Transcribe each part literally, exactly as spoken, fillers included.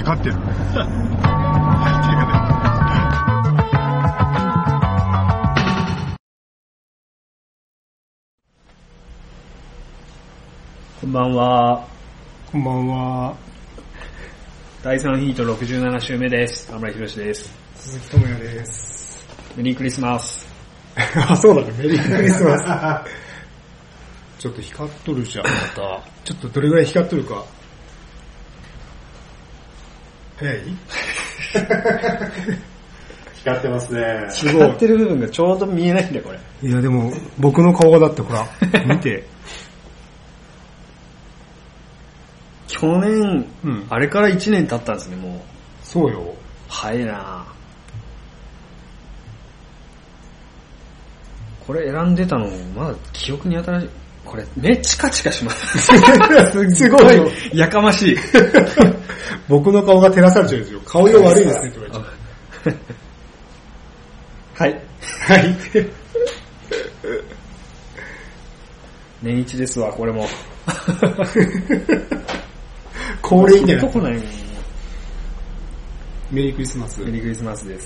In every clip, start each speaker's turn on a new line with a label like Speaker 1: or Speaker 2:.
Speaker 1: 光ってる。
Speaker 2: こんばんは。
Speaker 1: こんばんは。
Speaker 2: だいさんヒートろくじゅうなな週目です。田村博です。
Speaker 1: 鈴木智也です。
Speaker 2: メリークリスマス。
Speaker 1: あ、そうだね。メリークリスマス。ちょっと光っとるじゃん、また。ちょっとどれぐらい光っとるか。早い？
Speaker 3: 光ってますね。
Speaker 2: すごい。光ってる部分がちょうど見えないんだよ、これ。
Speaker 1: いや、でも、僕の顔がだってほら、見て。
Speaker 2: 去年、
Speaker 1: うん、
Speaker 2: あれからいちねん経ったんですね、もう。
Speaker 1: そうよ。
Speaker 2: 早いなこれ選んでたの、まだ記憶に新しい。これ、目チカチカします。
Speaker 1: すごいよ。
Speaker 2: やかましい。
Speaker 1: 僕の顔が照らされちゃうんですよ。顔色悪いですね、とか言っちゃう。
Speaker 2: はい。
Speaker 1: はい。
Speaker 2: 年一ですわ、これも。
Speaker 1: 恒例みたいな。
Speaker 2: どこない
Speaker 1: メリークリスマス。
Speaker 2: メリークリスマスです。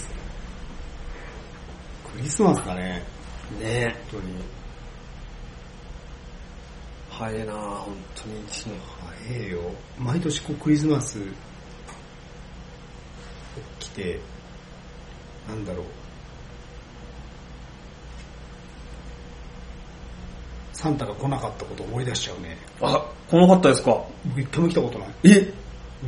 Speaker 1: クリスマスだね。
Speaker 2: ねえ。
Speaker 1: 本当に。
Speaker 2: 早いな本当に一年。
Speaker 1: 早いよ。毎年こうクリスマス来て、なんだろう。サンタが来なかったことを思い出しちゃうね。
Speaker 2: あ、来なかったですか？
Speaker 1: 僕一回も来たことない。
Speaker 2: え？
Speaker 1: うん。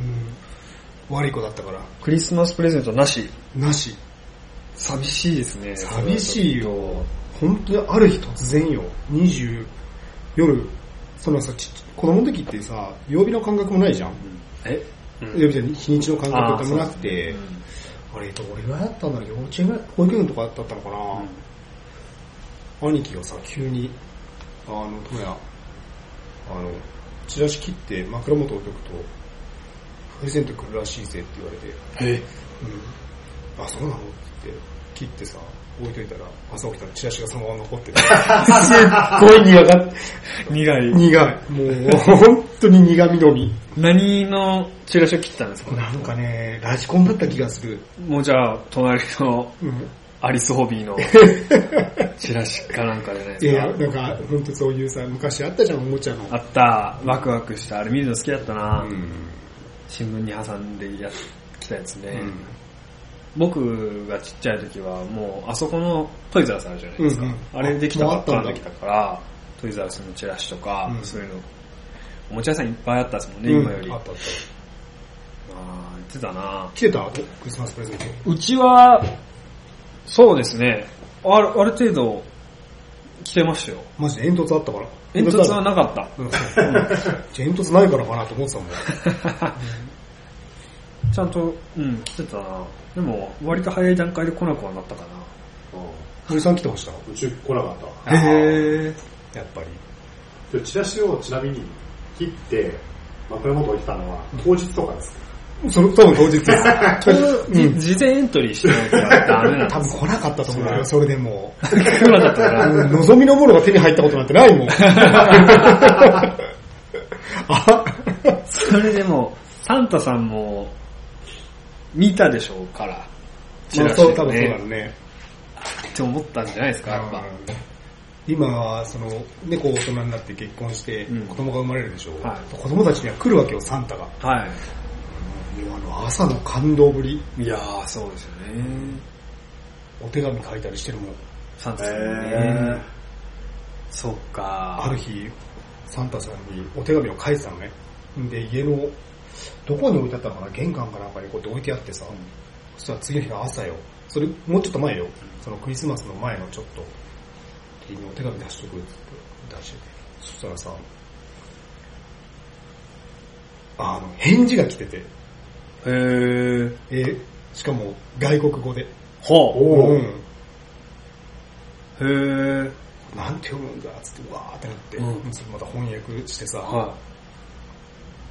Speaker 1: 悪い子だったから。
Speaker 2: クリスマスプレゼントなし？
Speaker 1: なし。
Speaker 2: 寂しいですね。
Speaker 1: 寂しいよ。本当にある日突然よ。にじゅう夜、そのさ、ち子供の時ってさ、曜日の感覚もないじゃん。うん、
Speaker 2: え？うん、
Speaker 1: 曜日じゃ日にちの感覚ってもなくて、あ、ね、うん、あれ、どれぐらいだったんだろう、幼稚園ぐらい、保育園とかだったのかな、うん、兄貴がさ、急に、あの、ともや、あの、チラシ切って枕元置いとくと、プレゼント来るらしいぜって言われて、
Speaker 2: え
Speaker 1: うん、あ、そうなのって言って、切ってさ、置いといたら、朝起きたらチラシがそのまま残ってて、すっごい苦が、
Speaker 2: 苦い。
Speaker 1: 苦い。もう、本当に苦味のみ。
Speaker 2: 何のチラシを切ったんですか？
Speaker 1: なんかね、ラジコンだった気がする。
Speaker 2: もうじゃあ、隣の、
Speaker 1: うん
Speaker 2: アリスホビーのチラシかなんかじゃないですか。
Speaker 1: いや、なんか、ほんとそういうさ、昔あったじゃん、おもちゃの。
Speaker 2: あった、ワクワクした。あれ見るの好きだったな、
Speaker 1: うん、
Speaker 2: 新聞に挟んでやってきたやつね、うん。僕がちっちゃい時は、もう、あそこのトイザらスあるじゃないですか。うんうん、あれできたばっかりできたから、トイザらスのチラシとか、うん、そういうの、おもちゃ屋さんいっぱいあったですもんね、うん、今より。
Speaker 1: あったあった。
Speaker 2: あー、言ってたな
Speaker 1: 来てた？クリスマスプレゼント。
Speaker 2: うちは、そうですね。ある、ある程度、来てましたよ。
Speaker 1: マジで煙突あったから。
Speaker 2: 煙突はなかった。
Speaker 1: うん、煙突ないからかなと思ってたもん。
Speaker 2: ちゃんと、うん、来てたな。でも、割と早い段階で来なくはなったかな。
Speaker 1: 森さん来てました？
Speaker 3: うち来なかった。
Speaker 1: へー。やっぱり。
Speaker 3: チラシをちなみに切って、枕元置いてたのは当日とかですか？
Speaker 1: その多分当日
Speaker 2: うん、事前エントリーしてないとダメなんです。
Speaker 1: 多分来なかったと思うよ、それでも。
Speaker 2: 来なかったから。
Speaker 1: 望みのものが手に入ったことなんてないもん。
Speaker 2: あそれでも、サンタさんも見たでしょうから。
Speaker 1: チラシね。まあ、そう、多分そうだろうね。
Speaker 2: って思ったんじゃないですか、やっぱ。
Speaker 1: 今は、その、猫大人になって結婚して、子供が生まれるでしょう、
Speaker 2: はい。
Speaker 1: 子供たちには来るわけよ、サンタが。
Speaker 2: はい。
Speaker 1: あの朝の感動ぶり。
Speaker 2: いやー、そうですよね。
Speaker 1: お手紙書いたりしてるもん。
Speaker 2: サンタさんにね。そっか。
Speaker 1: ある日、サンタさんにお手紙を書いてたのね。で、家の、どこに置いてあったのかな、玄関かなんかにこうやって置いてあってさ、うん、そしたら次の日の朝よ。それ、もうちょっと前よ。そのクリスマスの前のちょっと、にお手紙出しとくって出してて。そしたらさ、あの、返事が来てて。
Speaker 2: へー。
Speaker 1: えー、しかも外国語で。
Speaker 2: ほう。
Speaker 1: うん。
Speaker 2: へー。
Speaker 1: なんて読むんだつってわーってなって、うん、それまた翻訳してさ、
Speaker 2: はい、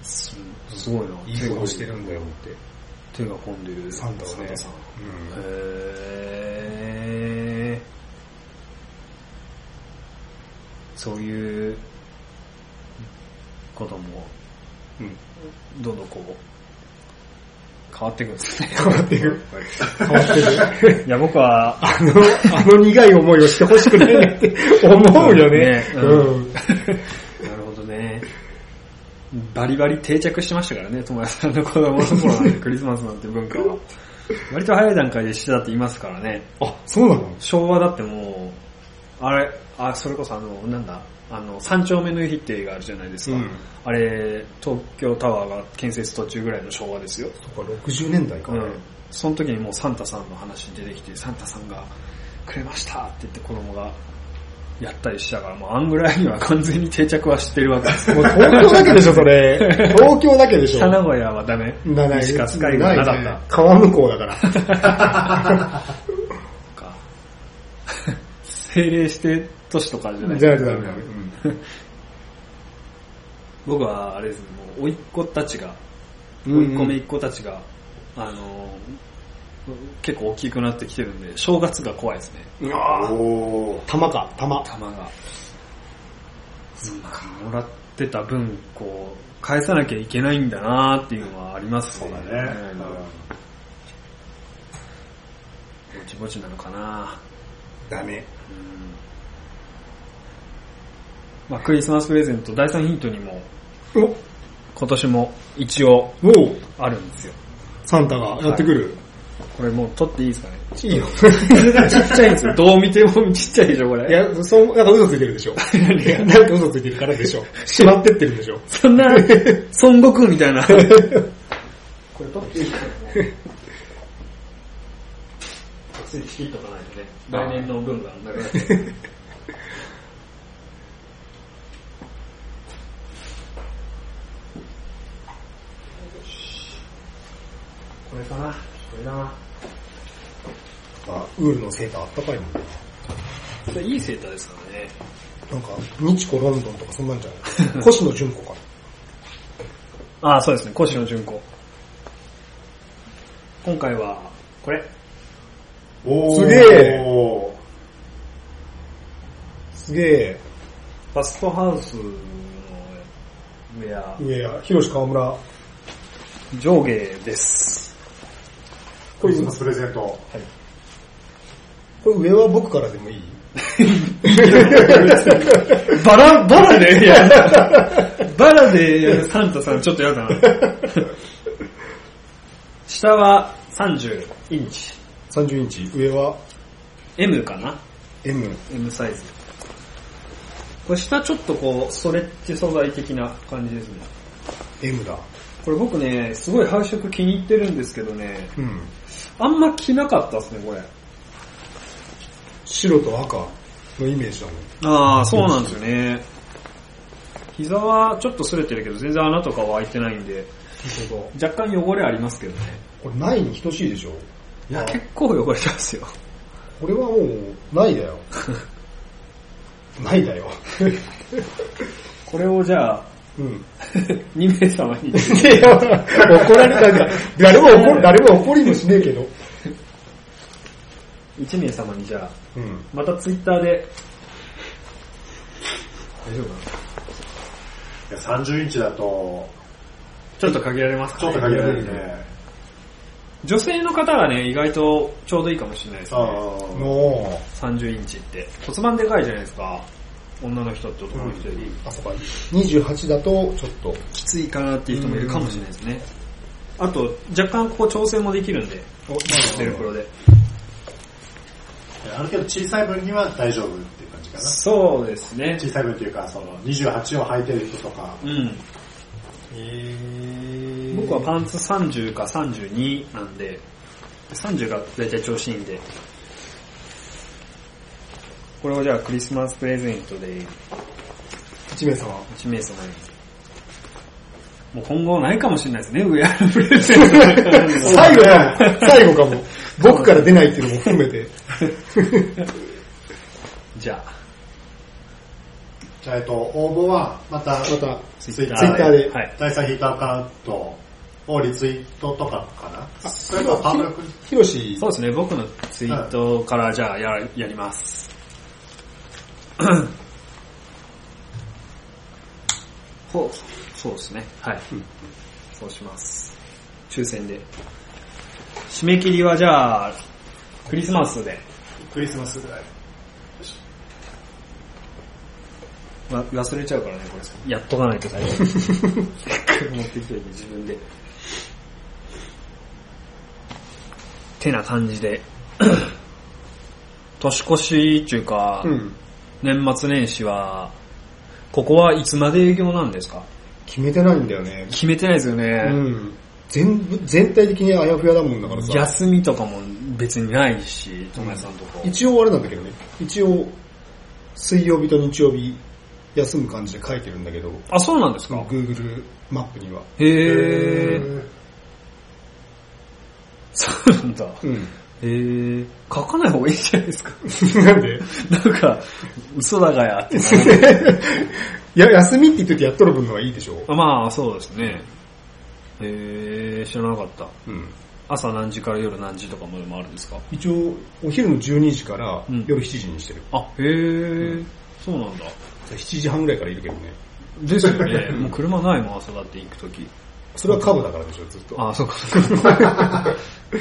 Speaker 2: す, すごいな。
Speaker 1: いいことしてるんだよって。
Speaker 2: 手が込んでる
Speaker 1: サンタさん。
Speaker 2: サンタさん。
Speaker 1: うん、
Speaker 2: へー。そういうことも、うん、どんどんこう変わっていくんですね。
Speaker 1: 変わっていく。変わってる。
Speaker 2: いや、僕は、
Speaker 1: あの、あの苦い思いをしてほしくないなって思うよね。ねうん。
Speaker 2: なるほどね。バリバリ定着してましたからね、友達さんの子供の頃なんてクリスマスなんて文化は。割と早い段階でしてたって言いますからね。
Speaker 1: あ、そうなの？
Speaker 2: 昭和だってもう、あれ、あ、それこそあの、なんだ、あの、三丁目の夕日って映画あるじゃないですか。うん、あれ、東京タワーが建設途中ぐらいの昭和ですよ。
Speaker 1: そっか、ろくじゅうねんだいかね。うん。
Speaker 2: その時にもうサンタさんの話出てきて、サンタさんがくれましたって言って子供がやったりしたから、もうあんぐらいには完全に定着はしてるわけです。
Speaker 1: もう東京だけでしょ、それ。東京だけでしょ。
Speaker 2: 名古屋はダメ？
Speaker 1: なない。
Speaker 2: しか使いがなかった。
Speaker 1: 川向こうだから。
Speaker 2: 政令指定都市とかじゃない
Speaker 1: じゃないとダメダメ。
Speaker 2: 僕はあれですね、もう甥っ子たちが、甥っ子姪っ子たちが、あの、結構大きくなってきてるんで、正月が怖いですね。
Speaker 1: うわぁ。玉か、玉。
Speaker 2: 玉が。そっか。もらってた分、こう、返さなきゃいけないんだなーっていうのはありますね。
Speaker 3: そうだね。
Speaker 2: うん、ぼちぼちなのかな
Speaker 1: ダメ。
Speaker 2: うん、まあ、クリスマスプレゼントだいさんヒントにも、今年も一応あるんですよ。
Speaker 1: サンタがやってくる。はい、
Speaker 2: これもう取っていいですかね？
Speaker 1: いいよ。
Speaker 2: ちっちゃいんですよ。どう見てもちっちゃいでしょ、これ。
Speaker 1: いや、そう、なんか嘘ついてるでしょ。なんか嘘ついてるからでしょ。しまってってるでしょ。
Speaker 2: そんな、孫悟空みたいな。これ取っていいですかね？ついちぎっとかないとね、来年の分がなくなっちゃう。これかな、これだな。
Speaker 1: あ、ウールのセーターあったかいもんね。
Speaker 2: これいいセーターですからね。
Speaker 1: なんか、日コロンドンとかそんなんじゃない越野純子か
Speaker 2: な。ああ、そうですね、越野純子。今回は、これ。
Speaker 1: おー。すげえ。すげえ。
Speaker 2: ファストハウスのウェア。
Speaker 1: ウェア、広志川村。
Speaker 2: 上下です。
Speaker 3: クリスマスプレゼント。はい。
Speaker 1: これ上は僕からでもいい？
Speaker 2: バラ、バラでやる。バラでやるサンタさんちょっとやだな。下はさんじゅうインチ。
Speaker 1: さんじゅうインチ。上は
Speaker 2: M かな？
Speaker 1: M。
Speaker 2: M サイズ。これ下ちょっとこう、ストレッチ素材的な感じですね。
Speaker 1: M だ。
Speaker 2: これ僕ね、すごい配色気に入ってるんですけどね、
Speaker 1: うん、
Speaker 2: あんま着なかったですね、これ。
Speaker 1: 白と赤のイメージだもん。
Speaker 2: ああ、そうなんですよね。膝はちょっと擦れてるけど、全然穴とかは開いてないんで、若干汚れありますけどね。
Speaker 1: これないに等しいでしょ？
Speaker 2: いや、結構汚れてますよ。
Speaker 1: これはもう、ないだよ。ないだよ。
Speaker 2: これをじゃあ、うん、にめいさまに怒
Speaker 1: られたんだ。誰も怒る、誰も怒りもしねえけど。
Speaker 2: いちめいさまにじゃあ、
Speaker 1: うん、
Speaker 2: またツイッターで、大丈夫か
Speaker 3: な？さんじゅうインチだと、
Speaker 2: ちょっと限られますか
Speaker 3: ね。ちょっと限られるね。
Speaker 2: 女性の方がね、意外とちょうどいいかもしれないですね。
Speaker 1: あ
Speaker 2: さんじゅうインチって。骨盤でかいじゃないですか。女の人と男の人より、うん、
Speaker 1: あ、そうか。にじゅうはちだとちょっと
Speaker 2: きついかなっていう人もいるかもしれないですね。あと若干ここ調整もできるんで、ベルクロで。
Speaker 3: ある程度小さい分には大丈夫っていう感じかな。
Speaker 2: そうですね。
Speaker 3: 小さい分っていうかそのにじゅうはちを履いてる人とか。
Speaker 2: うん。えー、僕はパンツさんじゅうかさんじゅうになんで、さんじゅうがだいたい調子いいんで。これをじゃあクリスマスプレゼントでい
Speaker 1: ちめいさま。
Speaker 2: いちめいさまに。もう今後ないかもしれないですね、ウェアのプレゼント。
Speaker 1: 最後かも。最後かも。僕から出ないっていうのも含めて。
Speaker 2: じゃあ。
Speaker 3: じゃあ、えっと、応募はまた、
Speaker 1: また
Speaker 3: ツイッタ
Speaker 1: ーで、
Speaker 3: はい、だいさんヒートアカウントをリツイートとかかな。
Speaker 1: あ、それとパブリック。ひろし。
Speaker 2: そうですね、僕のツイートからじゃあや、やります。ほう、そうですね。はい。うん、そうします。 抽選で。締め切りはじゃあ、クリスマスで。
Speaker 3: クリスマスぐらい。
Speaker 2: ま、忘れちゃうからね、これ。やっとかないと最初。持ってきて自分で。てな感じで。年越しっていうか、うん、年末年始は、ここはいつまで営業なんですか？
Speaker 1: 決めてないんだよね。
Speaker 2: 決めてないですよね。
Speaker 1: うん。全部、全体的にあやふやだもんだからさ。
Speaker 2: 休みとかも別にないし、友也さんとこ。
Speaker 1: 一応あれなんだけどね。一応、水曜日と日曜日、休む感じで書いてるんだけど。
Speaker 2: あ、そうなんですか？
Speaker 1: Google マップには。
Speaker 2: へー。そうなんだ。うん。へー。書かない方がいいんじゃないですか？
Speaker 1: なんで？
Speaker 2: なんか、嘘だがやって。
Speaker 1: いや、休みって言っててやっとる分のはいいでしょ？
Speaker 2: まあ、そうですね。へー、知らなかった。うん。朝何時から夜何時とかまでもあるんですか？
Speaker 1: 一応、お昼のじゅうにじから夜しちじにしてる。
Speaker 2: うん、あ、へー、うん、そうなんだ。
Speaker 1: しちじはんぐらいからいるけどね。
Speaker 2: ですよね。もう車ないもん、朝だって行くとき。
Speaker 1: それは株だからでしょ、ずっと。
Speaker 2: あ、そうか、そうか。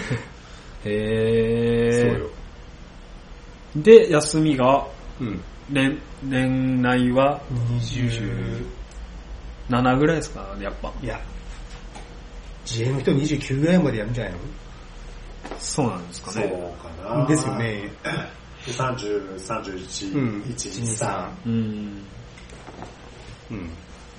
Speaker 2: へー。そうよ。で、休みが、うん、年、年内は
Speaker 1: にじゅう
Speaker 2: ななぐらいですかね、やっぱ。
Speaker 1: いや、自営の人にじゅうきゅうぐらいまでやるんじゃないの？
Speaker 2: そうなんですかね。
Speaker 3: そうかな。
Speaker 1: ですよね。
Speaker 3: さんじゅう、さんじゅういち、うん、いち、に、さん。うん。
Speaker 2: うん。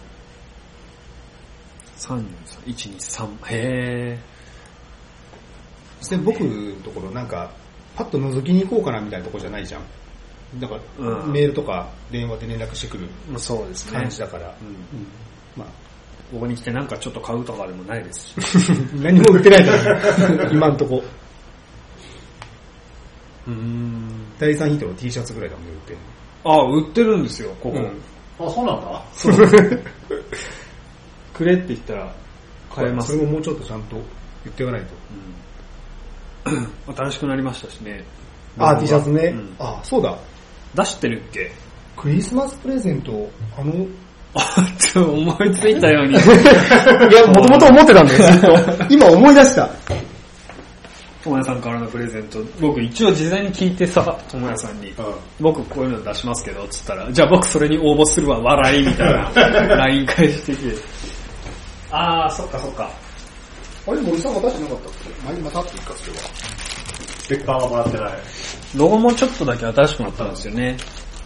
Speaker 2: さんじゅうさん、いち、に、さん。へ
Speaker 1: ー。で、僕のところなんか、パッと覗きに行こうかなみたいなところじゃないじゃん。だから、うん、メールとか電話で連絡してくる
Speaker 2: そうですね。
Speaker 1: 感じだから。うんうん、
Speaker 2: まあ、ここに来てなんかちょっと買うとかでもないですし。
Speaker 1: 何も売ってないから、今んとこ。
Speaker 2: うーん。
Speaker 1: だいさんヒートの T シャツぐらいだもんね、売ってる
Speaker 2: の。ああ、売ってるんですよ、ここ。うん、
Speaker 3: あ、そうなんだ。
Speaker 2: そうくれって言ったら買えます。
Speaker 1: それももうちょっとちゃんと言っていかないと。
Speaker 2: うん、新しくなりましたしね。
Speaker 1: あ、T シャツね。うん、あ、そうだ。
Speaker 2: 出してるっけ？
Speaker 1: クリスマスプレゼント、あの、
Speaker 2: あ、ちょっと思いついたように。い
Speaker 1: や、もともと思ってたんだよ、ずっと。今思い出した。
Speaker 2: 友也さんからのプレゼント、僕一応事前に聞いてさ、友也さんに、うん、僕こういうの出しますけど、つったら、じゃあ僕それに応募するわ、笑いみたいな、ライン 返してきて。あー、そっかそっか。
Speaker 1: あれ、森さん渡してなかったっけ？前にまたっていいか、それは。
Speaker 3: ステッカーはもらってない。
Speaker 2: ロゴもちょっとだけ新しくなったんですよね。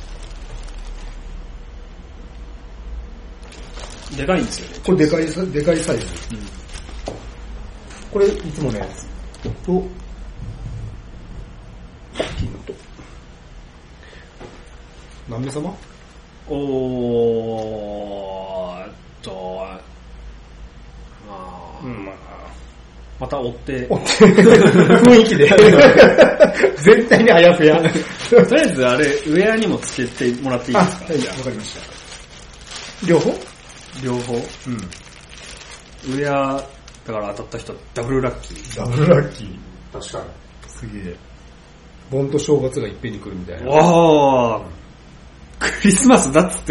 Speaker 2: でかいんですよね。
Speaker 1: これでかい、でかいサイズ。うん、これ、いつものやつ。と、金と。何名様？
Speaker 2: おーっと、まあ、うん、まあ、また追って。追って
Speaker 1: 雰囲気で。絶対にあやふや。
Speaker 2: とりあえずあれ、ウェアにもつけてもらっていいですか？
Speaker 1: はい、わかりました。両方？
Speaker 2: 両方。うん。ウェア、だから当たった人ダブルラッキー。
Speaker 1: ダブルラッキー。
Speaker 3: 確かに。
Speaker 1: すげえ。盆と正月がいっぺんに来るみたいな。
Speaker 2: わー。クリスマスだっつって。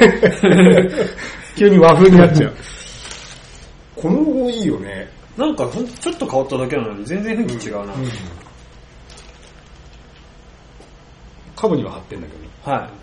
Speaker 1: 急に和風になっちゃう。このロゴいいよね。
Speaker 2: なんかちょっと変わっただけなのに全然雰囲気違うな。うんうん、
Speaker 1: 株には貼ってんだけどね。
Speaker 2: はい、うん。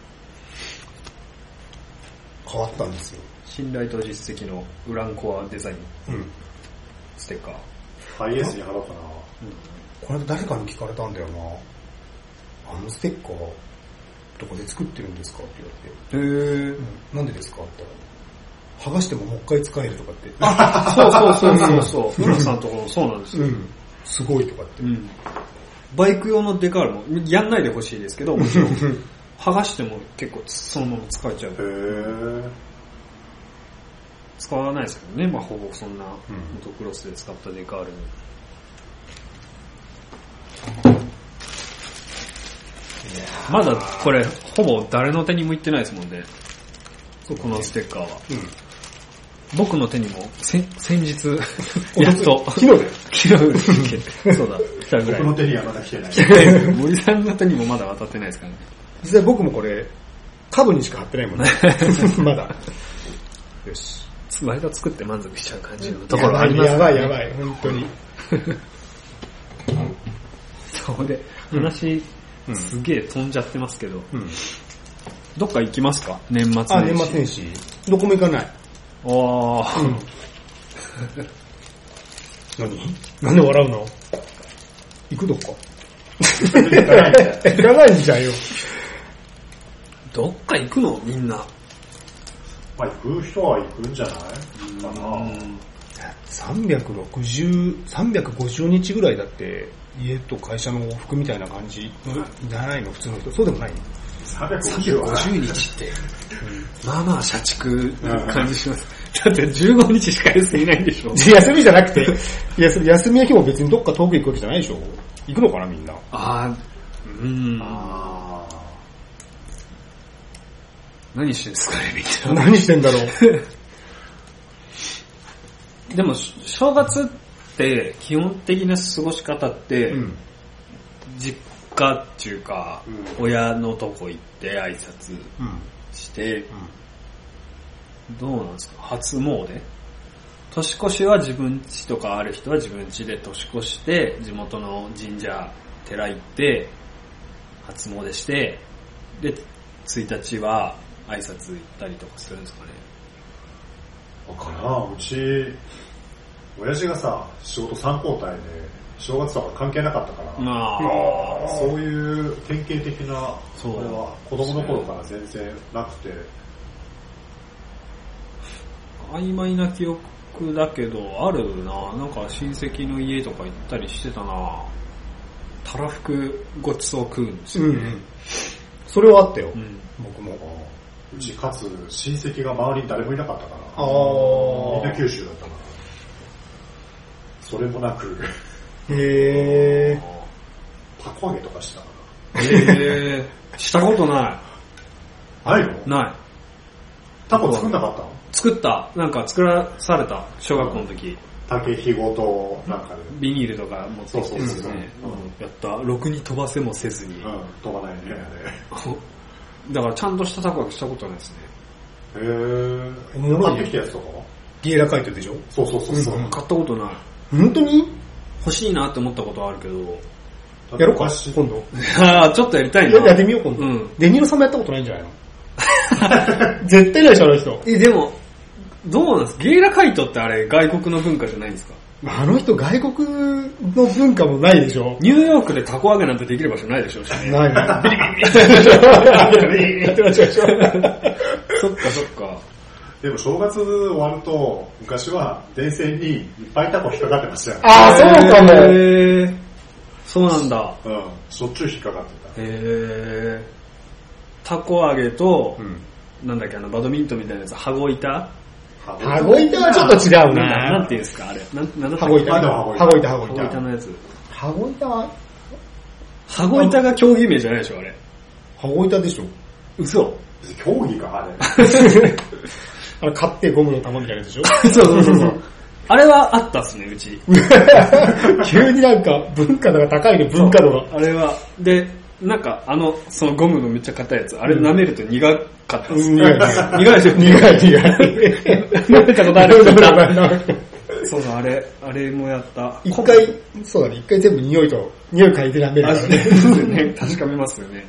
Speaker 1: 変わったんですよ。
Speaker 2: 信頼と実績のウランコアデザイン。うん、ステッカー。
Speaker 3: ハイエースに貼ろうかな。
Speaker 1: うん、これ誰かに聞かれたんだよな。あのステッカーどこで作ってるんですかって言われて。へー、うん。なんでですかって言ったら。剥がしてももう一回使えるとかって。
Speaker 2: あ、そうそうそうそうそう。村さんのところそうなんですよ。うん。
Speaker 1: すごいとかって。うん。
Speaker 2: バイク用のデカールもやんないでほしいですけど、もちろん剥がしても結構そのまま使えちゃう。へー。使わないですけどね、まあほぼそんなモトクロスで使ったデカールに。まだこれほぼ誰の手にも行ってないですもんね。このステッカーは。うん、僕の手にも先日やっと
Speaker 1: 昨日で
Speaker 2: 昨日そうだ来たぐらい。
Speaker 3: 僕の手にはまだ来てない。
Speaker 2: 森さんの手にもまだ渡ってないですからね。
Speaker 1: 実際僕もこれ株にしか貼ってないもんね。まだ。よし。
Speaker 2: 割と作って満足しちゃう感じのところありますね。
Speaker 1: やばいやばい、本当に。
Speaker 2: そうで、話、うん、すげえ飛んじゃってますけど、うん、どっか行きますか年末年始。
Speaker 1: あ、年末年始。どこも行かない。
Speaker 2: ああ、うん、
Speaker 1: 何なんで笑うの？行くどっか行かないんじゃんよ。
Speaker 2: どっか行くのみんな。
Speaker 3: まあ行く人は行くんじゃないかな。
Speaker 1: さんびゃくろくじゅう、さんびゃくごじゅうにちぐらいだって家と会社の往復みたいな感じじゃないの普通の人。そうでもないの？
Speaker 3: さんびゃくごじゅう
Speaker 2: にちって、うん、まあまあ社畜な感じします。だってじゅうごにちしか休みないんでしょ。
Speaker 1: 休みじゃなくて休み、休みの日も別にどっか遠く行くわけじゃないでしょ。行くのかなみんな。
Speaker 2: ああ、うん。あ何してんですかねみたいな。
Speaker 1: 何してんだろう。
Speaker 2: でも正月って基本的な過ごし方って、うん、実家っていうか、うん、親のとこ行って挨拶して、うん、どうなんですか初詣年越しは自分家とかある人は自分家で年越して地元の神社寺行って初詣してでついたちは挨拶行ったりとかするんですかね。
Speaker 3: わからん。うち親父がさ仕事さん交代で正月とか関係なかったから、まあ、そういう典型的なそれは子供の頃から全然なくて、
Speaker 2: 曖昧な記憶だけどあるな。なんか親戚の家とか行ったりしてたな。たらふくごちそう食うんですよね、うんうん、それはあったよ、うん、僕も。
Speaker 3: うちかつ親戚が周りに誰もいなかったから、あみんな九州だったからそれもなく
Speaker 1: へー
Speaker 3: たこ揚げとかした
Speaker 2: へーしたことない。
Speaker 3: ないの？
Speaker 2: ない。
Speaker 3: タコ作んなかったの？
Speaker 2: 作った。なんか作らされた小学校の時。
Speaker 3: 竹ひごとなんかで
Speaker 2: ビニールとか持ってきてですね。やった。ろくに飛ばせもせずに。
Speaker 3: うん、飛ばないねあれ。
Speaker 2: だからちゃんとしたタコはしたことないですね。
Speaker 3: へー。買ってきたやつとかは？
Speaker 1: ビエラカイトでしょ？
Speaker 3: そうそうそうそう、うん、
Speaker 2: 買ったことない。
Speaker 1: 本当に？
Speaker 2: 欲しいなって思ったことはあるけど。
Speaker 1: やろうか今度。
Speaker 2: ああ、ちょっとやりたいな。
Speaker 1: やってみよう今度。うん。デニーロさんもやったことないんじゃないの？絶対ないでしょあの人。
Speaker 2: え、でも、どうなんですか？ゲイラカイトってあれ外国の文化じゃないんですか？
Speaker 1: あの人外国の文化もないでしょ。
Speaker 2: ニューヨークでタコ揚げなんてできる場所ないでしょうしね。
Speaker 1: ないない。ビリビリビリビリそっ
Speaker 2: かそっか。
Speaker 3: でも正月終わると昔は電線にいっぱいタコ引っかかってましたよね。
Speaker 1: ああ、そうかも。
Speaker 2: へー。そうなんだ。
Speaker 3: うん。しょっちゅう引っかかってた。
Speaker 2: へー。タコ揚げと、うん、なんだっけあのバドミントンみたいなやつ、羽子板？
Speaker 1: 羽子板はちょっと違うな。
Speaker 2: なんていうんですかあれ。なんなん
Speaker 1: 羽子板。羽子板、羽子
Speaker 2: 板。羽子板のやつ。
Speaker 1: 羽子板は
Speaker 2: 羽子板が競技名じゃないでしょあれ。
Speaker 1: 羽子板でしょ。
Speaker 2: 嘘。
Speaker 3: 競技かあれ。
Speaker 1: あれ買ってゴムの玉みたいなやつでしょ。
Speaker 2: そうそうそうそう。あれはあったっすねうち。
Speaker 1: 急になんか文化度が高いね文化度が。
Speaker 2: あれはで。なんか、あの、そのゴムのめっちゃ硬いやつ、あれ舐めると苦かったです。苦い。苦いでしょ？苦い、苦い。舐めたことあるそうだ、あれ、あれもやった。
Speaker 1: 一回、そうだね、一回全部匂いと、匂い嗅いで舐めるからね。
Speaker 2: ね。確かめますよね。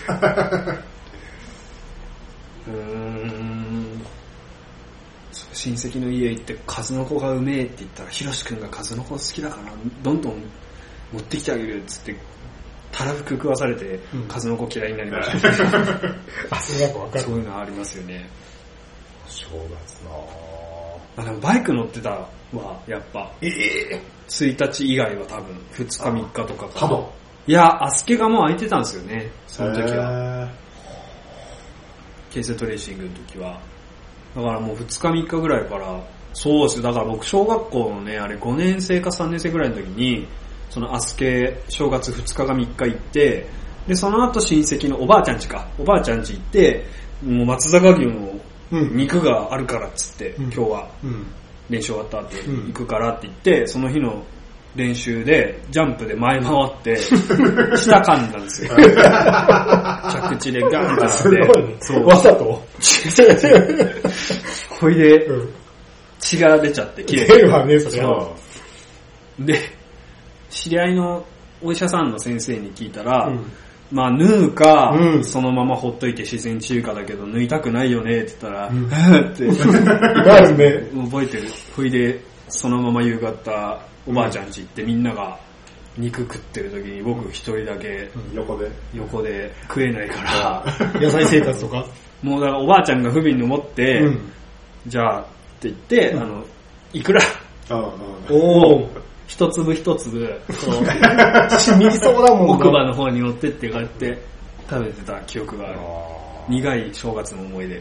Speaker 2: うーん。親戚の家行って、数の子がうめえって言ったら、ひろしくんが数の子好きだから、どんどん持ってきてあげるっつって、たらふく食わされて、うん、数の子嫌いになりました。
Speaker 1: あ、そうなんかわかる。
Speaker 2: そういうのありますよね。
Speaker 3: 正月な
Speaker 2: あ、でもバイク乗ってたわ、やっぱ。
Speaker 1: えぇ、ー、
Speaker 2: ついたち以外は多分、ふつかみっかとかか。
Speaker 3: 多分。
Speaker 2: いや、アスケがもう空いてたんですよね、その時は。ケーセットレーシングの時は。だからもうふつかみっかぐらいから、そうですよ、だから僕小学校のね、あれごねん生かさんねん生ぐらいの時に、そのアスケ正月ふつかかみっか行って、で、その後親戚のおばあちゃん家か、おばあちゃん家行って、もう松坂牛の肉があるからっつって、うん、今日は練習終わった後行くからって言って、その日の練習でジャンプで前回って、下噛んだんですよ。着地でガンってなって。
Speaker 1: そう。わざと
Speaker 2: ほいで、うん血が出ちゃって綺麗。
Speaker 1: 出るわね、それは。
Speaker 2: で、知り合いのお医者さんの先生に聞いたら、うん、まあ縫うか、うん、そのままほっといて自然治癒かだけど縫いたくないよねって言ったら、うん、って覚えてる。ほいでそのまま夕方おばあちゃん家行ってみんなが肉食ってる時に僕一人だけ
Speaker 3: 横で
Speaker 2: 横で食えないから
Speaker 1: 野菜生活とか
Speaker 2: もうだからおばあちゃんが不憫に思って、うん、じゃあって言って、うん、あのいくらお一粒一粒
Speaker 1: 染みそうだもん
Speaker 2: 奥歯の方に持ってってこうやって食べてた記憶がある。苦い正月の思い出。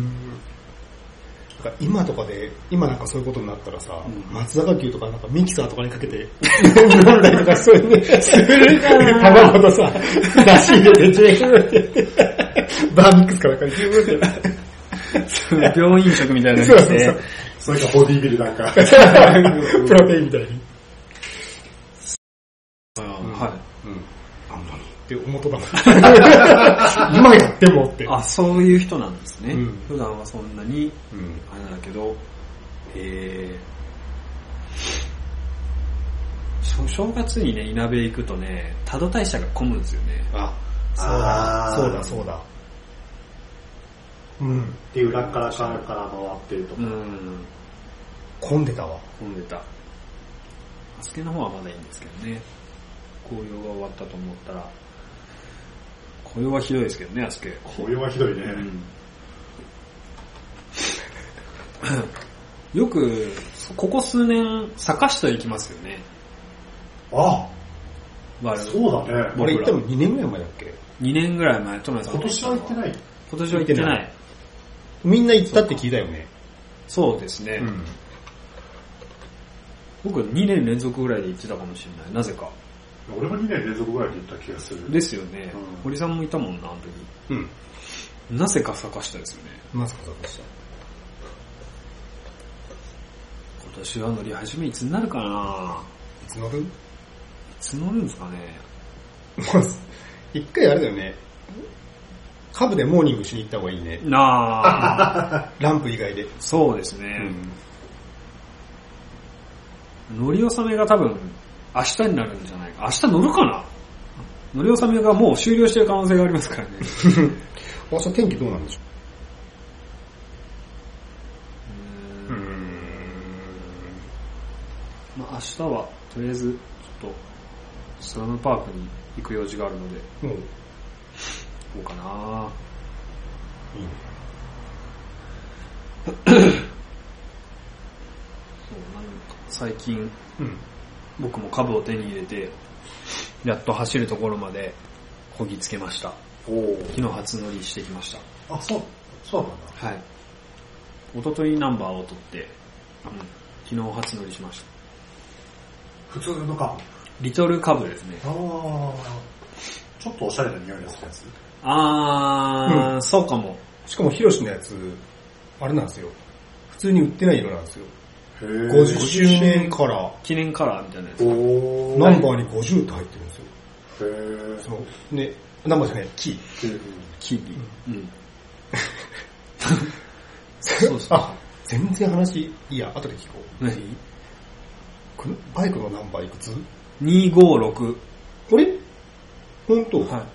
Speaker 1: 今とかで今なんかそういうことになったらさ、うん、松坂牛とかなんかミキサーとかにかけて飲んだりとかそういうねするかな。卵とさ出し入れてジェーってバーミックスからかジュー
Speaker 2: って病院食みたいなのにして、
Speaker 3: それかボディビルなんか
Speaker 1: プロテインみたいに。
Speaker 2: はい。うん。
Speaker 1: あんなにって思っとったもん。今やってもって。
Speaker 2: あ、そういう人なんですね。うん、普段はそんなに、うん、あれだけど、えー、正月にね、いなべ行くとね、多度大社が混むんですよね。
Speaker 1: あ、そうだ、そうだ、そうだ。
Speaker 3: うん。で、裏からからから回ってるとか。うん。
Speaker 1: 混んでたわ。
Speaker 2: 混んでた。あすけの方はまだいいんですけどね。紅葉が終わったと思ったら、紅葉はひどいですけどね、あすけ。
Speaker 3: 紅葉はひどいね。
Speaker 2: うん、よく、ここ数年、坂下行きますよね。
Speaker 3: ああ、そうだね。
Speaker 1: 俺行ったのにねんぐらい前だっけ ?
Speaker 2: に 年ぐらい前、トメさん。
Speaker 3: 今年は行ってない
Speaker 2: 今年は行ってない。
Speaker 1: みんな行ったって聞いたよね。
Speaker 2: そうですね。うん、僕にねん連続ぐらいで行ってたかもしれない。なぜか。
Speaker 3: 俺もにねん連続ぐらいで行った気がする。
Speaker 2: ですよね。うん、堀さんもいたもんな、あの時。うん。なぜか坂下ですよね。
Speaker 1: なぜか坂下。
Speaker 2: 今年は乗り始めいつになるかな。
Speaker 1: いつ乗る？い
Speaker 2: つ乗るんですかね。
Speaker 1: 一回あれだよね。カブでモーニングしに行った方がいいね。
Speaker 2: なあ。
Speaker 1: ランプ以外で。
Speaker 2: そうですね。うん、乗り納めが多分、明日になるんじゃないか。明日乗るかな？乗り納めがもう終了してる可能性がありますからね。
Speaker 1: 明日天気どうなんでしょう？うーん。
Speaker 2: まあ明日は、とりあえず、ちょっと、スラムパークに行く用事があるので、うん、行こうかな。いいね。そう、なんか最近、うん僕も株を手に入れて、やっと走るところまでこぎつけました。お昨日初乗りしてきました。
Speaker 3: あ、そう、そうなんだ。
Speaker 2: はい。一昨日ナンバーを取って、うん、昨日初乗りしました。
Speaker 3: 普通の株？
Speaker 2: リトル株ですね。ああ、
Speaker 3: ちょっとおしゃれな匂いがするやつ。
Speaker 2: あー、うん、そうかも。
Speaker 1: しかもヒロシのやつ、あれなんですよ。普通に売ってない色なんですよ。ごじゅっしゅうねんカラー。
Speaker 2: 記念カラーみたいなやつ。
Speaker 1: ナンバーにごじゅうって入ってるんですよ。
Speaker 3: へー。
Speaker 1: そう。ね、ナンバーじゃない、キー。
Speaker 2: キー。うん。
Speaker 1: そうそう。あ、全然話、いいや、後で聞こう。
Speaker 2: 何？
Speaker 1: バイクのナンバーいくつ？
Speaker 2: にひゃくごじゅうろく。
Speaker 1: あれ？ほんと？
Speaker 2: はい。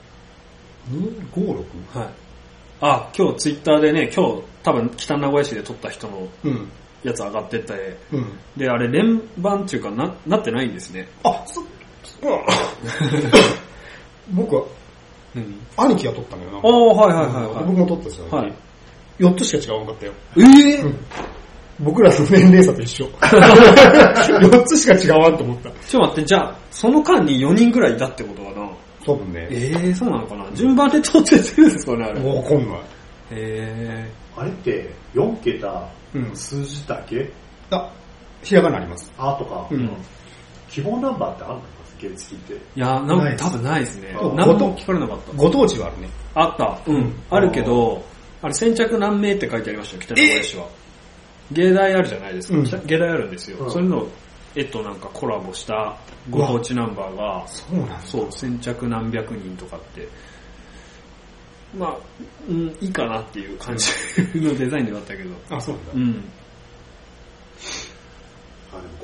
Speaker 1: にひゃくごじゅうろく？
Speaker 2: はい。あ、今日ツイッターでね、今日多分北名古屋市で撮った人の、うん。やつ上がってって、うん、で、あれ連番っていうかな、なってないんですね。
Speaker 1: あ、そ、僕は、兄貴が撮ったのよな。あ
Speaker 2: あ、はいはいはい、はい。
Speaker 1: 僕も撮ったんですよ、ね。はい。よっつしか違わなかったよ。
Speaker 2: ええーうん、
Speaker 1: 僕らの年齢差と一緒。よっつしか違わんと思った。
Speaker 2: ちょっと待って、じゃあ、その間によにんぐらいいたってことかな。
Speaker 1: 多分ね。
Speaker 2: ええー、そうなのかな。順番で撮ってるんですかね、あれ。
Speaker 1: わかんない。へ
Speaker 2: え
Speaker 3: ー。あれってよんけた数字だけ、うん、
Speaker 1: あ、ひらがなあります。
Speaker 3: あとか、うん、希望ナンバーってあるのか原付って。
Speaker 2: いや、なんか多分ないですね。何も聞かれなかった。
Speaker 1: ご当地はあるね。
Speaker 2: あった。うん。うん、あるけど、あれ先着何名って書いてありましたよ、北名古屋市は。芸大あるじゃないですか。うん、芸大あるんですよ。うん、そういうの絵となんかコラボしたご当地ナンバーが、
Speaker 1: そうなんだ。
Speaker 2: そう、先着何百人とかって。まあ、うん、いいかなっていう感じのデザインではあったけど。
Speaker 1: あ、そうなんだ。
Speaker 2: うん。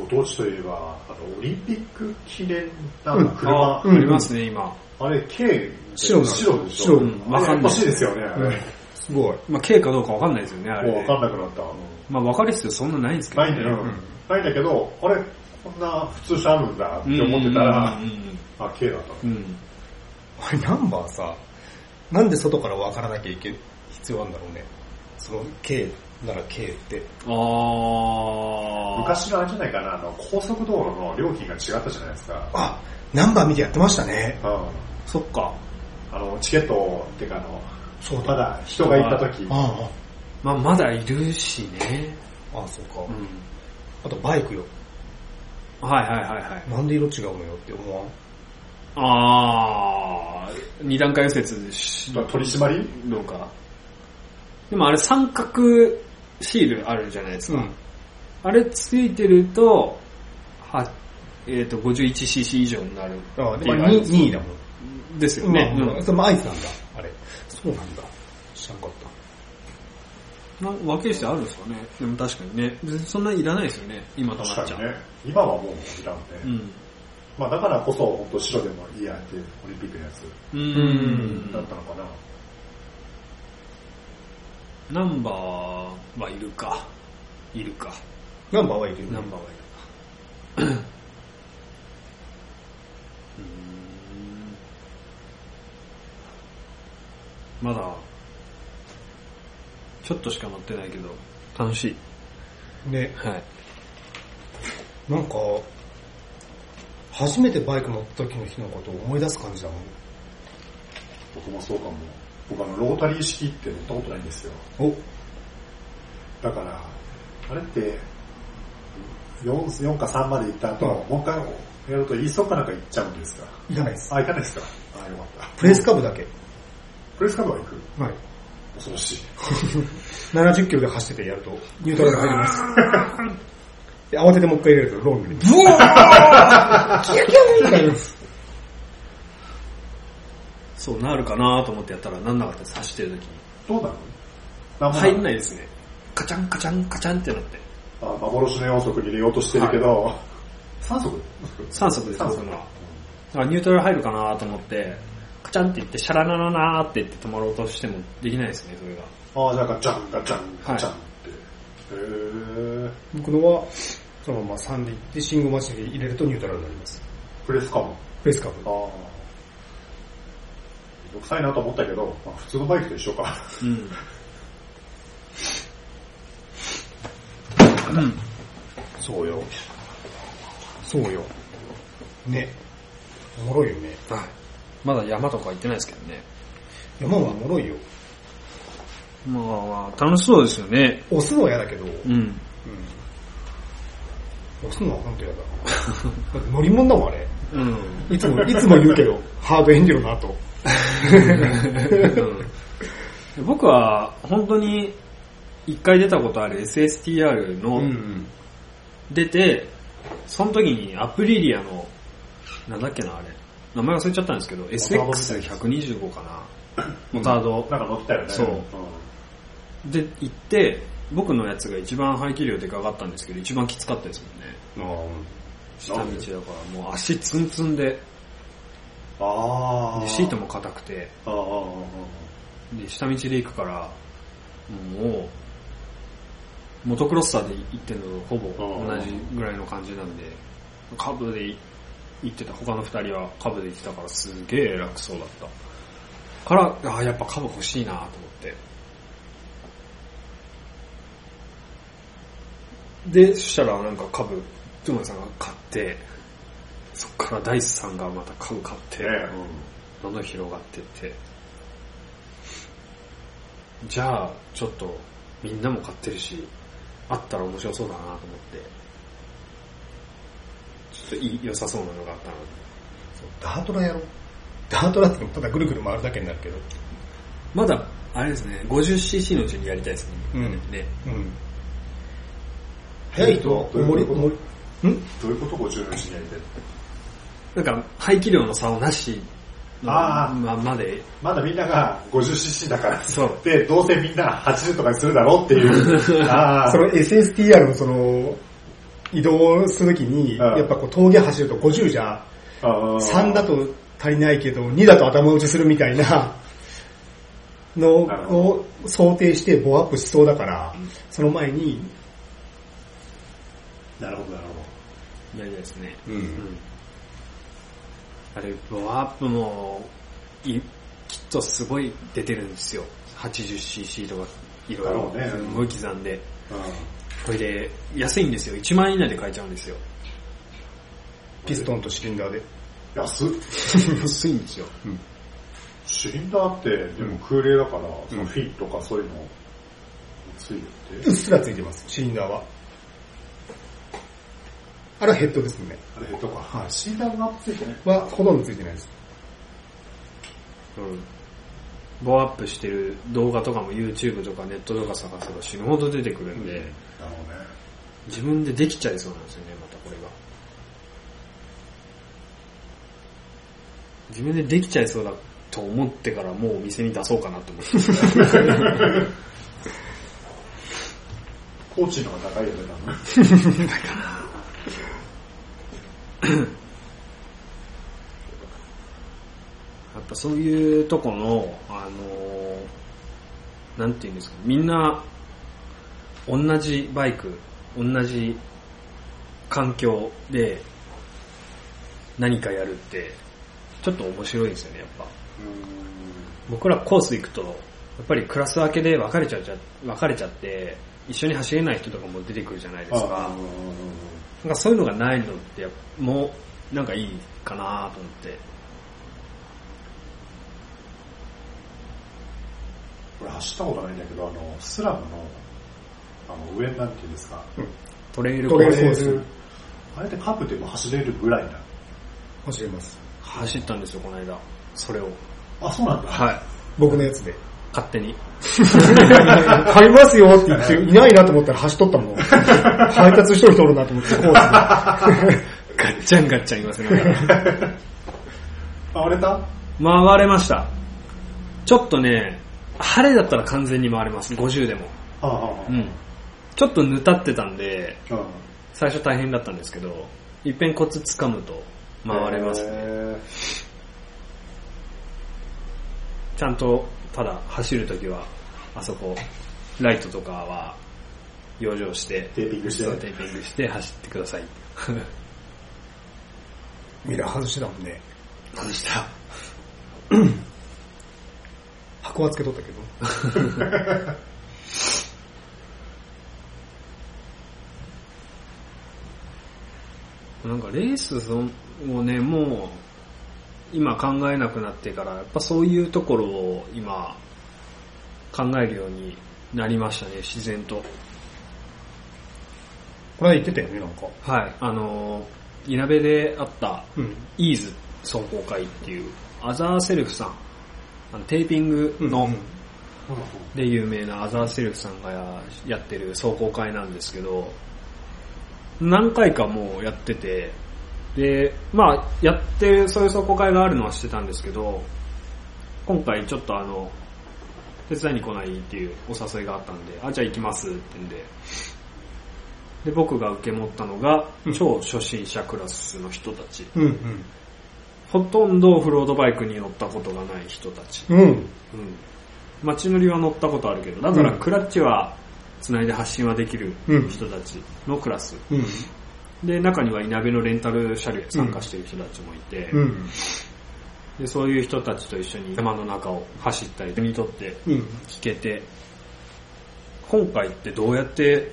Speaker 3: ご当地といえば、あの、オリンピック記念なんか車、
Speaker 2: うん、ありますね、今。
Speaker 3: あれ、K、
Speaker 1: 白
Speaker 3: 白でしょ。
Speaker 1: 白、うん、
Speaker 3: わかんない。欲しいですよね、
Speaker 1: うん、すごい。
Speaker 2: まあ、K かどうかわかんないですよね、あれ。
Speaker 3: もうわかんなくなった。
Speaker 2: まあ、わかる必要そんなないんですけど
Speaker 3: ね。ないんだよ。うん、ないんだけど、あれ、こんな普通車あるんだって思ってたら、あ、K だった。うん。
Speaker 1: あれ、ナンバーさ、なんで外からわからなきゃいけ必要なんだろうね。その K なら K って。
Speaker 2: あー。
Speaker 3: 昔のあれじゃないかな、あの、高速道路の料金が違ったじゃないですか。
Speaker 1: あ、ナンバー見てやってましたね。
Speaker 3: うん。
Speaker 2: そっか。
Speaker 3: あの、チケットっていうかあの、そうだまだ人がいた時。
Speaker 2: ああ。まあ、まだいるしね。
Speaker 1: ああ、そうか。うん。あとバイクよ。
Speaker 2: はいはいはいはい。
Speaker 1: なんで色違うのよって思わん？
Speaker 2: あー、二段階右折し、
Speaker 3: 取り締まり
Speaker 2: どうか。でもあれ三角シールあるじゃないですか。うん、あれついてると、は、えっ、ー、と、ごじゅういちシーシー 以上になる。
Speaker 1: ああ、でもにいだもん。
Speaker 2: ですよね。
Speaker 1: うん。それも合図なんだ、あれ。そうなんだ。知らんかった。
Speaker 2: な分ける必要あるんですかね。でも確かにね。そんなにいらないですよね。今となっちゃう。
Speaker 3: 確かにね。今はもういらんね。うん。まあだからこそ、本当白でもいいやっていうオリンピックのやつ。うん。だったのかな。
Speaker 2: ナンバーはいるか。いるか。
Speaker 1: ナンバーはいる、
Speaker 2: ね、ナンバーはいるか。うーん。まだ、ちょっとしか乗ってないけど、楽しい。
Speaker 1: ね。
Speaker 2: はい。
Speaker 1: なんか、初めてバイク乗った時の日のことを思い出す感じだもん。
Speaker 3: 僕もそうかも。僕あの、ロータリー式って乗ったことないんですよ。
Speaker 1: お
Speaker 3: だから、あれって、4, よんかさんまで行った後、うん、もう一回やると、イーソかなんか行っちゃうんですか？
Speaker 1: 行かないです。
Speaker 3: あ、行かないですか？あ、よかった。
Speaker 1: プレスカブだけ。
Speaker 3: プレスカブは行く？
Speaker 1: はい。
Speaker 3: 恐ろしい。
Speaker 1: ななじゅっキロで走っててやると、ニュートラルが入ります。で、慌ててもう一回入れると、ロングに。ブワーキュキューってなります。
Speaker 2: そうなるかなと思ってやったらなんなかったです、走ってる時に。
Speaker 3: どうな
Speaker 2: の？入んないですね。カチャンカチャンカチャンってなって。
Speaker 3: あ、幻のよん速に入れようとしてるけど、はい、さん速 ?
Speaker 2: さん速です、僕のは。だからニュートラル入るかなと思って、カチャンって言って、シャラナナナーって言って止まろうとしてもできないですね、それが。
Speaker 3: ああ、じゃあガチャンガチャンガチャンって。はい、へー。
Speaker 1: 僕のは、そのままさんで行って、信号待ちで入れるとニュートラルになります。
Speaker 3: プレスカブ
Speaker 1: プレスカブ。
Speaker 3: ああ。めんどくさいなと思ったけど、まあ、普通のバイクと一緒か。うん。
Speaker 1: うん。そうよ。そうよ。ね。おもろいよね。
Speaker 2: はい。まだ山とか行ってないですけどね。
Speaker 1: 山はおもろいよ。
Speaker 2: まあまあ、楽しそうですよね。
Speaker 1: 押すのは嫌だけど。うん。うん。押すのは本当嫌だ。だって乗り物だもん、あれ。うん。いつも、いつも言うけど、ハードエンデュロの後。
Speaker 2: うん、僕は、本当に、一回出たことある エスエスティーアール の、出て、その時にアプリリアの、なんだっけなあれ、名前忘れちゃったんですけど、エスエックスひゃくにじゅうご かな、モタード。
Speaker 3: なんか乗ってたよね。
Speaker 2: そう。うん、で、行って、僕のやつが一番排気量でかかったんですけど、一番きつかったですもんね。あ下道だからもう足ツンツンで、あでシートも硬くて、あで下道で行くから、もう、モトクロッサーで行ってるのとほぼ同じぐらいの感じなんで、カブで行ってた、他の二人はカブで行ってたからすげえ楽そうだった。から、あやっぱカブ欲しいなと思って。で、そしたらなんかカブ、トゥマさんが買って、そっからダイスさんがまたカブ買って、うん、どんどん広がってって、じゃあちょっとみんなも買ってるし、あったら面白そうだなと思って、ちょっといい良さそうなのがあったので。
Speaker 1: ダートラやろう。ダートラってただぐるぐる回るだけになるけど。
Speaker 2: まだ、あれですね、ごじゅうシーシー のうちにやりたいですね。うん。ね。うん。
Speaker 1: 早い人は、おもり、おもり、
Speaker 3: んどういうこと ?ごじゅう のうちにやりたい。
Speaker 2: なんか、排気量の差をなしあまあ、まで。
Speaker 3: まだみんなが ごじゅうシーシー だから。そう。で、どうせみんなはちじゅうとかにするだろうっていう。
Speaker 1: あその エスエスティーアール のその、 移動するときに、やっぱこう峠走るとごじゅうじゃ、さんだと足りないけど、にだと頭打ちするみたいなのを想定してボアップしそうだから、その前に、
Speaker 3: なるほど、なるほ
Speaker 2: ど。いやいやですね。
Speaker 1: うん。うん、
Speaker 2: あれ、ボアップも、い、きっとすごい出てるんですよ。はちじゅっシーシー とか、いろいろ、ね、すごい刻んで。うん、これで、安いんですよ。いちまんえん以内で買えちゃうんですよ。
Speaker 1: ピストンとシリンダーで。
Speaker 3: 安っ
Speaker 2: 安いんですよ。
Speaker 3: うん、シリンダーって、でも空冷だから、うん、そのフィットとかそういうの、ついてて。
Speaker 1: うっすらついてます、シリンダーは。あれはヘッドですね。
Speaker 3: あれヘッドか。はい。シリンダーがついてない
Speaker 1: は、ほとんどついてないです。
Speaker 2: うん。ボアップしてる動画とかも YouTube とかネットとか探せば死ぬほど出てくるんで、うん、なるほどね。自分でできちゃいそうなんですよね、またこれが。自分でできちゃいそうだと思ってからもうお店に出そうかなと思って。
Speaker 3: コーチの方が高いよね、多分。
Speaker 2: 高いかな。やっぱそういうとこの、あのー、なんていうんですか、みんな同じバイク、同じ環境で何かやるってちょっと面白いですよね、やっぱ。うん、僕らコース行くとやっぱりクラス分けで分かれちゃう分かれちゃって一緒に走れない人とかも出てくるじゃないですか。なんかそういうのがないのってもうなんかいいかなと思って。
Speaker 3: 俺走ったことないんだけど、あのスラムのあの上なんていうんですか、うん、
Speaker 2: トレイルコース、
Speaker 3: あれでカープでも走れるぐらいな。
Speaker 1: 走れます。
Speaker 2: 走ったんですよこの間、それを。
Speaker 3: あ、そうなんだ。
Speaker 2: はい。
Speaker 1: 僕のやつで。
Speaker 2: 勝手に。
Speaker 1: 買いますよって言っていないなと思ったら走っとったもん。配達しとる人おるなと思ってコースで。
Speaker 2: ガッチャンガッチャン言いますね。
Speaker 3: 回れた？
Speaker 2: 回れました。ちょっとね、晴れだったら完全に回れます。ごじゅうでも。
Speaker 3: ああ、
Speaker 2: うん。ちょっとぬたってたんで、ああ、最初大変だったんですけど、いっぺんコツ掴むと回れますね。ちゃんとただ走るときはあそこライトとかは養生して
Speaker 3: テーピングして
Speaker 2: テーピングして走ってください。
Speaker 1: ミラー外してたもんね。
Speaker 2: 外した。
Speaker 1: 箱はつけとったけど。
Speaker 2: なんかレースをね、もう今考えなくなってからやっぱそういうところを今考えるようになりましたね、自然と。
Speaker 1: これ言ってたよね、なんか。
Speaker 2: はい、あの稲部であったイーズ壮行会っていうアザーセルフさん、あのテーピングの、うんうん、で有名なアザーセルフさんが や, やってる壮行会なんですけど、何回かもうやってて、で、まあやってるそういう壮行会があるのは知ってたんですけど、今回ちょっとあの手伝いに来ないっていうお誘いがあったんで、あ、じゃあ行きますって言うんで、で僕が受け持ったのが超初心者クラスの人たち、
Speaker 1: うんうん、
Speaker 2: ほとんどオフロードバイクに乗ったことがない人たち、
Speaker 1: うんうん、
Speaker 2: 街乗りは乗ったことあるけど、だからクラッチは繋いで発進はできる人たちのクラス、
Speaker 1: うん、
Speaker 2: で中には稲部のレンタル車両に参加している人たちもいて、
Speaker 1: うん、
Speaker 2: でそういう人たちと一緒に山の中を走ったり手に取って聞けて、うん、今回ってどうやって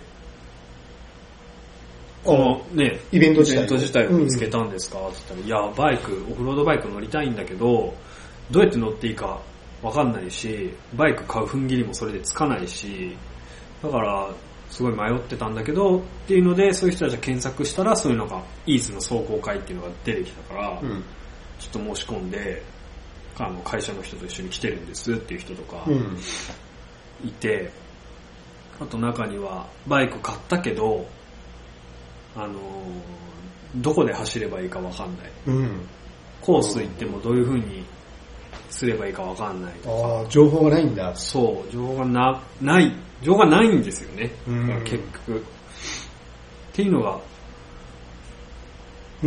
Speaker 2: このね
Speaker 1: イベント自体
Speaker 2: イベント自体を見つけたんですかって言ったら、いやバイクオフロードバイク乗りたいんだけどどうやって乗っていいかわかんないし、バイク買う踏ん切りもそれでつかないし、だからすごい迷ってたんだけどっていうので、そういう人たちが検索したらそういうのがイーズの壮行会っていうのが出てきたから、うん、ちょっと申し込んで、あの会社の人と一緒に来てるんですっていう人とかいて、うん、あと中にはバイク買ったけどあのどこで走ればいいかわかんない、
Speaker 1: うん、
Speaker 2: コース行ってもどういう風にすればいいかわかんないとか、
Speaker 1: あ、情報がないんだ。
Speaker 2: そう、情報が な, ない情報がないんですよね、うん、結局っていうのがうん、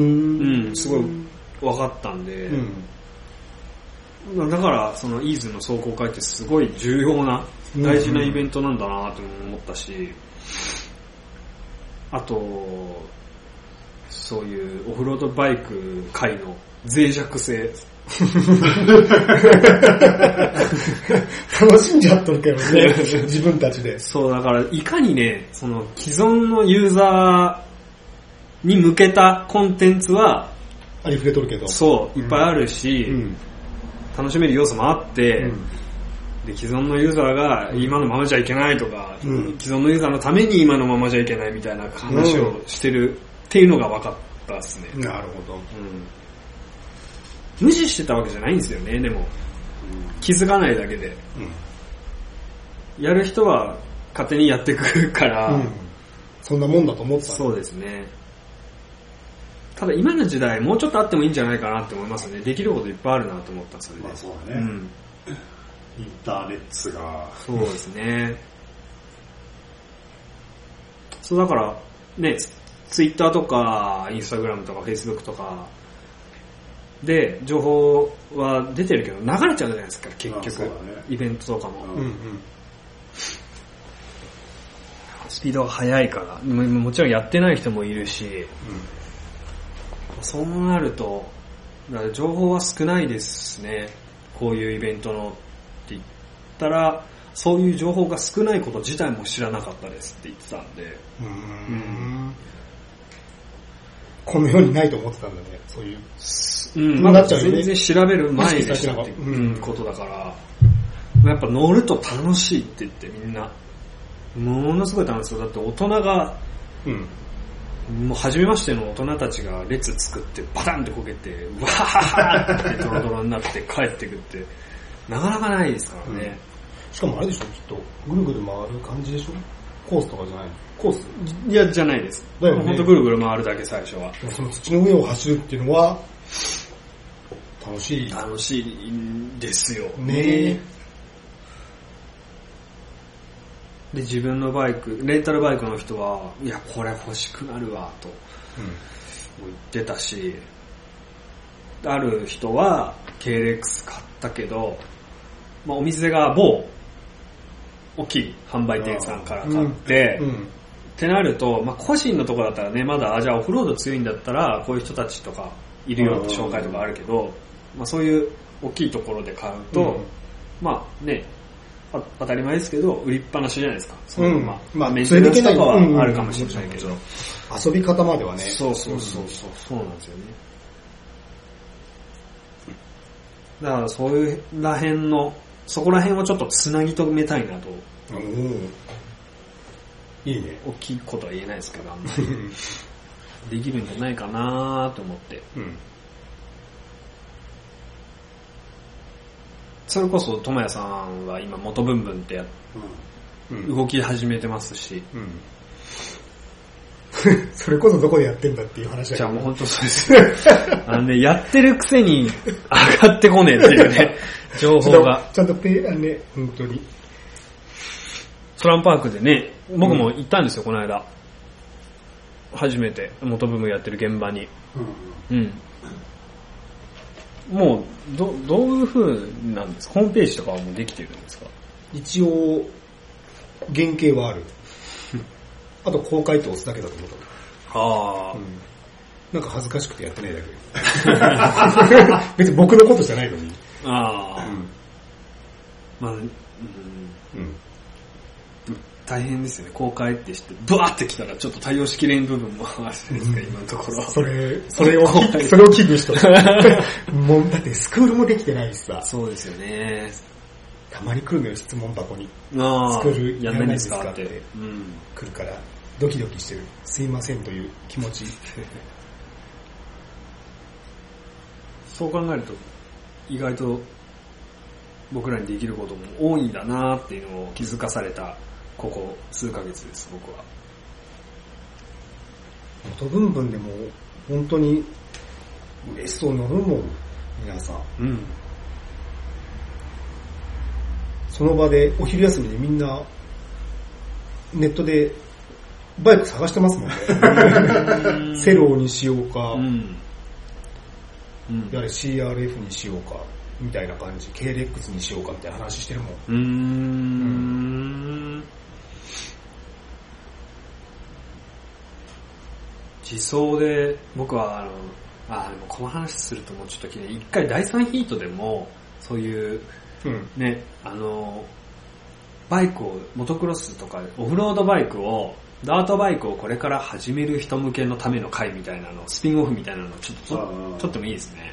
Speaker 2: すごい分かったんで、うん、だからそのイーズの壮行会ってすごい重要な大事なイベントなんだなと思ったし、あとそういうオフロードバイク界の脆弱性
Speaker 1: 楽しんじゃっとるけどね自分たちで。
Speaker 2: そうだからいかにね、その既存のユーザーに向けたコンテンツは
Speaker 1: ありふれとるけど、
Speaker 2: そういっぱいあるし、うん、楽しめる要素もあって、うん、で既存のユーザーが今のままじゃいけないとか、うん、既存のユーザーのために今のままじゃいけないみたいな話をしてるっていうのが分かったですね。
Speaker 1: なるほど、うん、
Speaker 2: 無視してたわけじゃないんですよね。でも、うん、気づかないだけで、うん、やる人は勝手にやってくるから、うん、
Speaker 1: そんなもんだと思ってた。
Speaker 2: そうですね。ただ今の時代もうちょっとあってもいいんじゃないかなって思いますね。できることいっぱいあるなと思ったそれで。
Speaker 3: まあそうだね、うん、インターネットが
Speaker 2: そうですね。そうだからね、ツイッターとかインスタグラムとかフェイスブックとかで情報は出てるけど流れちゃうじゃないですか結局、ね、イベントとかも、うんうん、スピードが速いからもちろんやってない人もいるし、うん、そうなるとだから情報は少ないですね。こういうイベントのって言ったらそういう情報が少ないこと自体も知らなかったですって言ってたんで、うーん、うん、
Speaker 1: この世にないと思ってたんだね。そういう、
Speaker 2: うん、まだ全然調べる前でしたっていうことだから、やっぱ乗ると楽しいって言ってみんなものすごい楽しそうだって。大人が、うん、もう初めましての大人たちが列作ってバタンってこけてわーってドロドロになって帰ってくってなかなかないですからね、
Speaker 1: うん、しかもあれでしょ、きっとぐるぐる回る感じでしょ。コースとかじゃないの？コース？
Speaker 2: いや、じゃないです。だよね。ほんとぐるぐる回るだけ最初は。
Speaker 1: その土の上を走るっていうのは楽しい。
Speaker 2: 楽しいんですよ。
Speaker 1: ねえ。
Speaker 2: で、自分のバイク、レンタルバイクの人は、いや、これ欲しくなるわ、と言ってたし、うん、ある人は ケーエルエックス 買ったけど、まあ、お店が某大きい販売店さんから買って、うんうん、ってなると、まあ、個人のところだったらね、まだ、じゃあオフロード強いんだったら、こういう人たちとかいるよって紹介とかあるけど、まあ、そういう大きいところで買うと、うん、まあね、当たり前ですけど、売りっぱなしじゃないですか。そのまま、うん、まあ、メンテナンスとかはあるかもしれないけど、
Speaker 1: 遊び方まではね。
Speaker 2: そうそうそうそう、そうなんですよね。だからそういうら辺の、そこら辺をちょっとつなぎ止めたいなと。
Speaker 1: おいいね。
Speaker 2: 大きいことは言えないですけど、あんまりできるんじゃないかなと思って。うん、それこそ智也さんは今元ブンブンってや、うん、動き始めてますし、うん、
Speaker 1: それこそどこでやってんだっていう話だけど。
Speaker 2: じゃあもう本当そうです。あのね、やってるくせに上がってこねえっていうね、情報が。
Speaker 1: ちゃんとペー、あのね、本当に。
Speaker 2: ソランパークでね、僕も行ったんですよ、うん、この間。初めて元ブンブンやってる現場に。うん。うん、もう、ど、どういう風なんですか？ホームページとかはもうできてるんですか？
Speaker 1: 一応、原型はある。あと公開って押すだけだと思った。ああ、うん。なんか恥ずかしくてやってないだけ。別に僕のことじゃないのに。ああ。うん、
Speaker 2: まあ、うん。うん。大変ですよね。公開ってして、ブワーって来たらちょっと対応しきれん部分もあるじゃないですか、今のところ。
Speaker 1: それ、それを、それを危惧しとる。もう、だってスクールもできてないしさ。
Speaker 2: そうですよね。
Speaker 1: たまに来るのよ、質問箱に。ああ。スクールやらないですかって。うん。来るから、ドキドキしてる。すいませんという気持ち。
Speaker 2: そう考えると、意外と僕らにできることも多いんだなっていうのを気づかされたここ数ヶ月です、僕は。
Speaker 1: 元ブンブンでも本当に嬉しそうに乗るもん、皆さん。うん。その場でお昼休みでみんなネットでバイク探してますもんね。セローにしようか、うんうん、やれ シーアールエフ にしようか、みたいな感じ、ケーエルエックス にしようかみたいな話してるもん。うーん。うん
Speaker 2: 自走で、僕はあの、あ、でもこの話するともうちょっときれい。一回だいさんヒートでも、そういう、うん、ね、あの、バイクを、モトクロスとか、オフロードバイクを、ダートバイクをこれから始める人向けのための回みたいなの、スピンオフみたいなのちょっと撮ってもいいですね。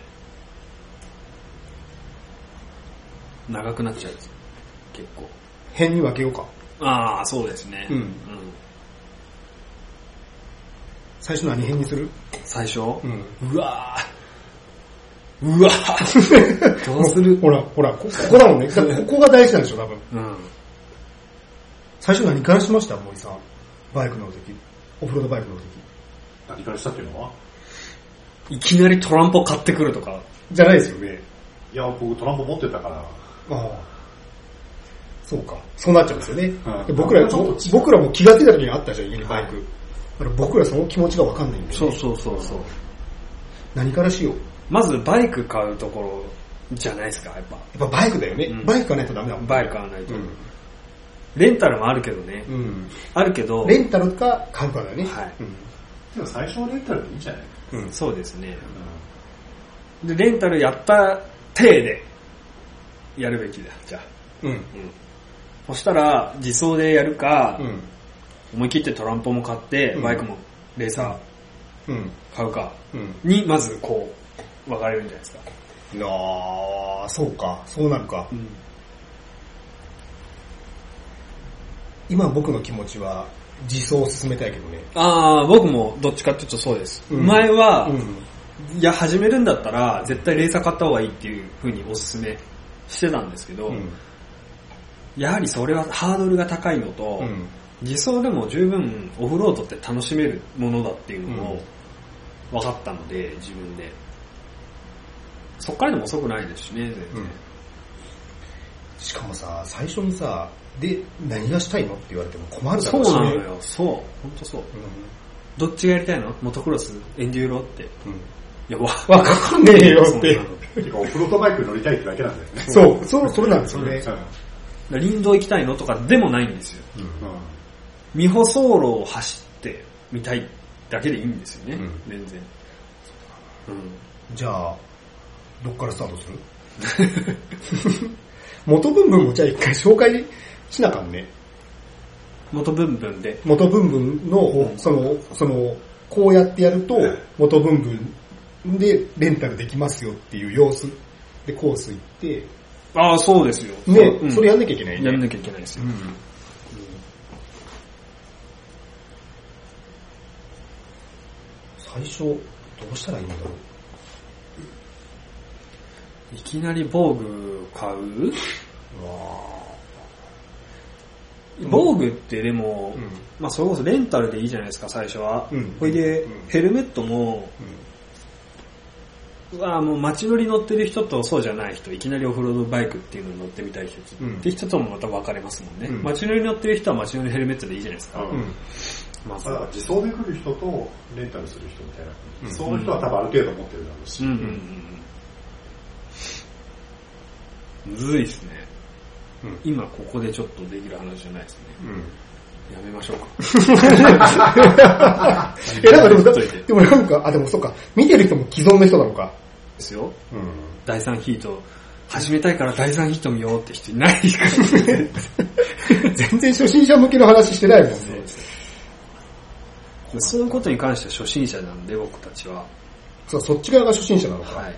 Speaker 2: 長くなっちゃうです結構。
Speaker 1: 辺に分けようか。
Speaker 2: ああ、そうですね。うん。うん、
Speaker 1: 最初何辺にする？
Speaker 2: 最初、うん、うわぁ。うわぁ。どうする？
Speaker 1: ほら、ほら、ここだもんね。ここが大事なんでしょ、多分。うん。最初何からしました森さん。バイク乗るとき。オフロードバイク乗るとき。
Speaker 3: 何からしたっていうのはい
Speaker 2: きなりトランポ買ってくるとか。
Speaker 1: じゃないですよね。
Speaker 3: いや、僕トランポ持ってたから。ああ。
Speaker 1: そうか。そうなっちゃうんですよね。うん、僕らも、僕らも気がついた時にあったじゃん、家にバイク。はい、僕らその気持ちがわかんないんで、ね。
Speaker 2: そうそうそうそう。
Speaker 1: 何からしよう。
Speaker 2: まずバイク買うところじゃないですか、やっぱ。や
Speaker 1: っぱバイクだよね。うん、バイク買わないとダメだもん。
Speaker 2: バイク買わないと。うん、レンタルもあるけどね。うん、あるけど。
Speaker 1: レンタルか買うかだよね。
Speaker 3: はい。うん、でも最初はレンタルでいいんじゃない？
Speaker 2: うん、そうですね。うん、で、レンタルやった体でやるべきだ、じゃあ。うん。うん、そしたら、自走でやるか、うん、思い切ってトランポも買って、バイクもレーサー買うか、に、まずこう、分かれるんじゃないですか。
Speaker 1: ああ、そうか、そうなるか。うん、今僕の気持ちは、自走を進めたいけどね。
Speaker 2: ああ、僕もどっちかっていうとそうです。うん、前は、うん、いや、始めるんだったら、絶対レーサー買った方がいいっていう風におすすめしてたんですけど、うん、やはりそれはハードルが高いのと、うん、自走でも十分オフロードって楽しめるものだっていうのも分かったので、自分で。そっからでも遅くないですしね、全然。うん、
Speaker 1: しかもさ、最初にさ、で、何がしたいのって言われても困るだろうしね。
Speaker 2: そうなのよ、そう。ほんとそう。うん、どっちがやりたいの？モトクロス、エンデューロって。うん、いや、わ
Speaker 1: かんねえよって。
Speaker 3: オフロードバイク乗りたいってだけなんだよね。
Speaker 1: そう、そう、それなんですよね。
Speaker 2: 林道行きたいのとかでもないんですよ。うん、未舗走路を走ってみたいだけでいいんですよね、うん、全然。
Speaker 1: うん、じゃあ、どっからスタートする？元ブンブンもじゃあ一回紹介しなあかんね。
Speaker 2: 元ブンブンで。
Speaker 1: 元ブンブンの、うん、その、その、こうやってやると、元ブンブンでレンタルできますよっていう様子でコース行って、
Speaker 2: ああ、そうですよ。
Speaker 1: ね、うん、それやんなきゃいけないね。
Speaker 2: やんなきゃいけないですよ。うんうん、
Speaker 1: 最初、どうしたらいいんだろ
Speaker 2: う。いきなり防具買う？うわ防具ってでも、うん、まあそれこそレンタルでいいじゃないですか、最初は。うん、ほいで、うん、ヘルメットも、うん、あもう街乗り乗ってる人とそうじゃない人、いきなりオフロードバイクっていうのに乗ってみたい人、うん、って人ともまた分かれますもんね。うん、街乗り乗ってる人は街乗りヘルメットでいいじゃないですか。うん
Speaker 3: まあ、だから自走で来る人とレンタルする人みたいな、うん、その人は多分ある程度持ってるだろうし。うんうん
Speaker 2: うん、むずいっすね、うん。今ここでちょっとできる話じゃないですね。うんやめましょうか。
Speaker 1: え、なんかでも、でもなんか、あ、でもそうか、見てる人も既存の人なのか。
Speaker 2: ですよ。うん、だいさんヒート、始めたいからだいさんヒート見ようって人いないから、ね。
Speaker 1: 全然初心者向けの話してないもんね。そうです。
Speaker 2: そういうことに関しては初心者なんで、僕たちは。
Speaker 1: そう、そっち側が初心者なのか。はい。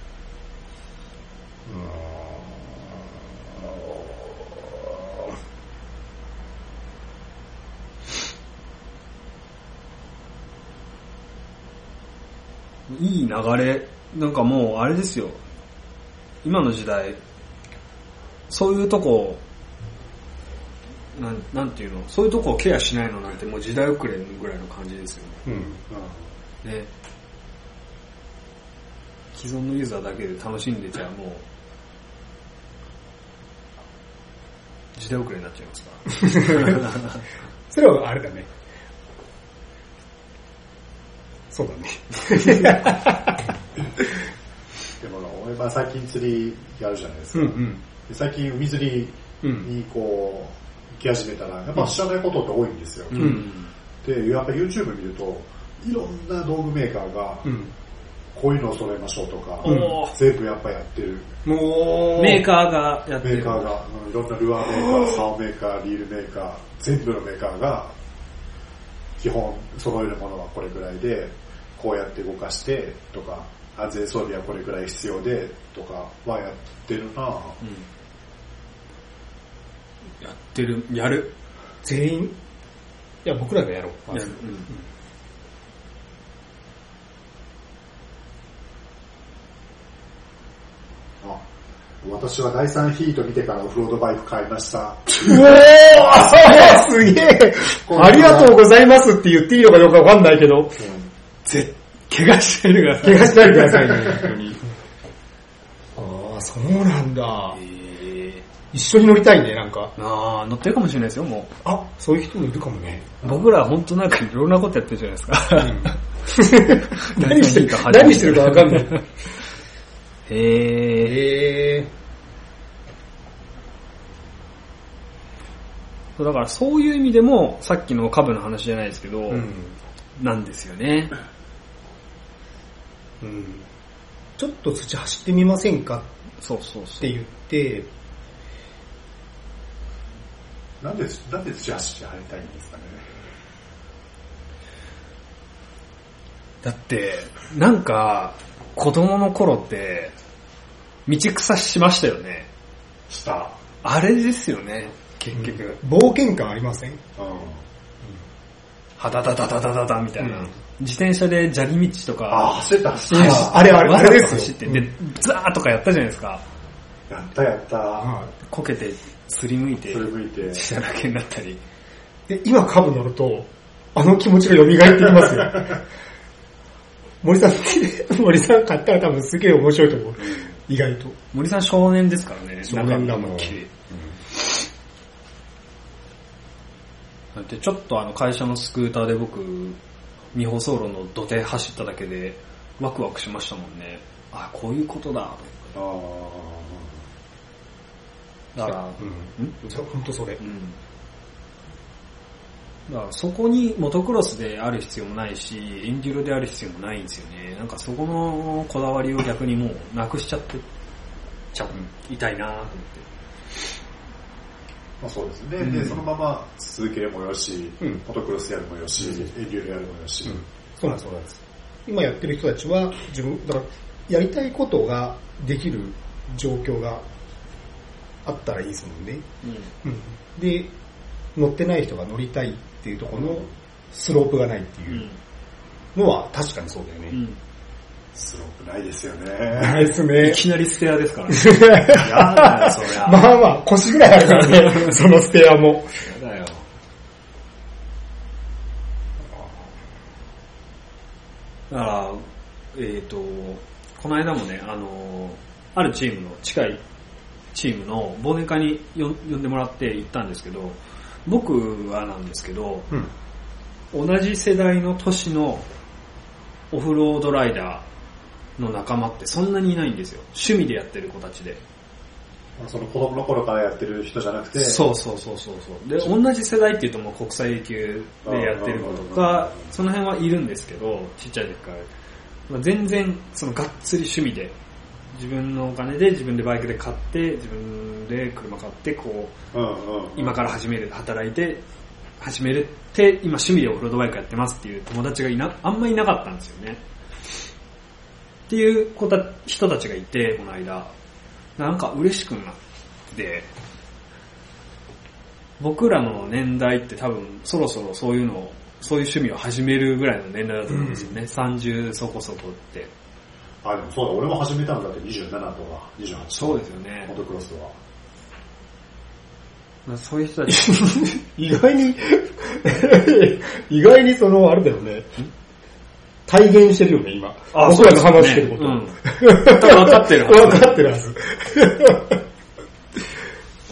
Speaker 2: いい流れ、なんかもうあれですよ。今の時代、そういうとこ、なん、なんていうの、そういうとこをケアしないのなんてもう時代遅れぐらいの感じですよね。うん。ね。既存のユーザーだけで楽しんでちゃもう、時代遅れになっちゃいますから。
Speaker 1: それはあれだね。 そうだね。
Speaker 3: でも俺は最近釣りやるじゃないですか。
Speaker 1: うんうん、
Speaker 3: で最近海釣りにこう行き始めたら、やっぱ知らないことって多いんですよ。うん、で、やっぱ YouTube 見ると、いろんな道具メーカーが、うんこういうのを揃えましょうとか、うん、全部やっぱやってる。
Speaker 2: もうメーカーがやってる。
Speaker 3: メーカーが、いろんなルアーメーカー、竿メーカー、リールメーカー、全部のメーカーが、基本揃えるものはこれぐらいで、こうやって動かしてとか、安全装備はこれぐらい必要でとかはやってるな、うん、
Speaker 2: やってる、やる。
Speaker 1: 全員いや、僕らがやろう。やる。うん
Speaker 3: 私はだいさんヒート見てからオフロードバイク買いました。
Speaker 1: おーすげえありがとうございますって言っていいのかどうかわかんないけど、うん、
Speaker 2: ぜ怪我しないでください。
Speaker 1: 怪我しないでくださいね、本当に。ああ、そうなんだ、えー。一緒に乗りたいね、なんか。
Speaker 2: ああ、乗ってるかもしれないですよ、もう。
Speaker 1: あ、そういう人もいるかもね。
Speaker 2: 僕ら本当なんかいろんなことやってるじゃないですか。うん、
Speaker 1: 何してるか、何してるかわかんない。
Speaker 2: へえ。へー。だからそういう意味でもさっきの株の話じゃないですけど、うん、なんですよね、
Speaker 1: うん。ちょっと土走ってみませんか
Speaker 2: そうそうそう
Speaker 1: って言って、
Speaker 3: なんでなんで土走って入りたいんですかね。
Speaker 2: だってなんか子供の頃って道草しましたよね。
Speaker 3: した。
Speaker 2: あれですよね。結局、
Speaker 1: うん、冒険感ありません？うん。
Speaker 2: はだだだだだだだみたいな、うん。自転車で砂利道とか。
Speaker 3: あ、走ってた。
Speaker 1: 走ってた。あれあれ、あれですよ。
Speaker 2: 走って、で、ザーとかやったじゃないですか。
Speaker 3: やったやった。
Speaker 2: こけて、すりむいて、
Speaker 3: すりむいて、
Speaker 2: 血だらけになったり。
Speaker 1: で、今株乗ると、あの気持ちが蘇ってきますよ。森さん、森さん買ったら多分すげえ面白いと思う。意外と。
Speaker 2: 森さん少年ですからね。
Speaker 1: 少年だもん。
Speaker 2: だってちょっとあの会社のスクーターで僕、二歩走路の土手走っただけでワクワクしましたもんね。あ、こういうことだと思って。ああ。だから、
Speaker 1: うん。じゃあ本当それ。うん。
Speaker 2: だからそこにモトクロスである必要もないし、エンデューロである必要もないんですよね。なんかそこのこだわりを逆にもうなくしちゃってちゃいたいなと思って。
Speaker 3: まあそうですね。うん、で、そのまま続けるもよし、うん、モトクロスやるもよし、うん、エンデューロやるもよし、うん。
Speaker 1: そうなんです、そうなんです。今やってる人たちは自分、だからやりたいことができる状況があったらいいですもんね。うんうん、で、乗ってない人が乗りたいっていうところのスロープがないっていうのは確かにそうだよね。うん、
Speaker 3: スロープないですよね。
Speaker 1: ないですね。
Speaker 2: いきなりステアですからね。
Speaker 1: やだよ、そりゃ。まあまあ、腰ぐらいあるからね、そのステアも。
Speaker 2: やだよ。だから、えっ、ー、と、この間もね、あの、あるチームの、近いチームの忘年会に呼んでもらって行ったんですけど、僕はなんですけど、うん、同じ世代の年のオフロードライダーの仲間ってそんなにいないんですよ。趣味でやってる子たちで。
Speaker 3: その子供の頃からやってる人じゃなくて。
Speaker 2: そうそうそうそうそう。で、同じ世代っていうともう国際級でやってる子とか、その辺はいるんですけど、ちっちゃい時から。まあ、全然、そのがっつり趣味で、自分のお金で自分でバイクで買って、自分で車買って、こう、うんうんうん、今から始める、働いて、始めるって、今趣味でオフロードバイクやってますっていう友達がいな、あんまりいなかったんですよね。っていう子た人たちがいて、この間。なんか嬉しくなって、僕らの年代って多分そろそろそういうのを、そういう趣味を始めるぐらいの年代だと思うんですよね。うん、さんじゅうそこそこって。
Speaker 3: あ、でもそうだ、俺も始めたのだってにじゅうななとかにじゅうはちとか。
Speaker 2: そうですよね。
Speaker 3: モトクロス
Speaker 2: は。そういう人たち。
Speaker 1: 意外に、意外にその、あれだよね。体現してるよね、今。あ、僕らが話してること。
Speaker 2: ね、うん、分かってるはず。
Speaker 1: 分かってるはず。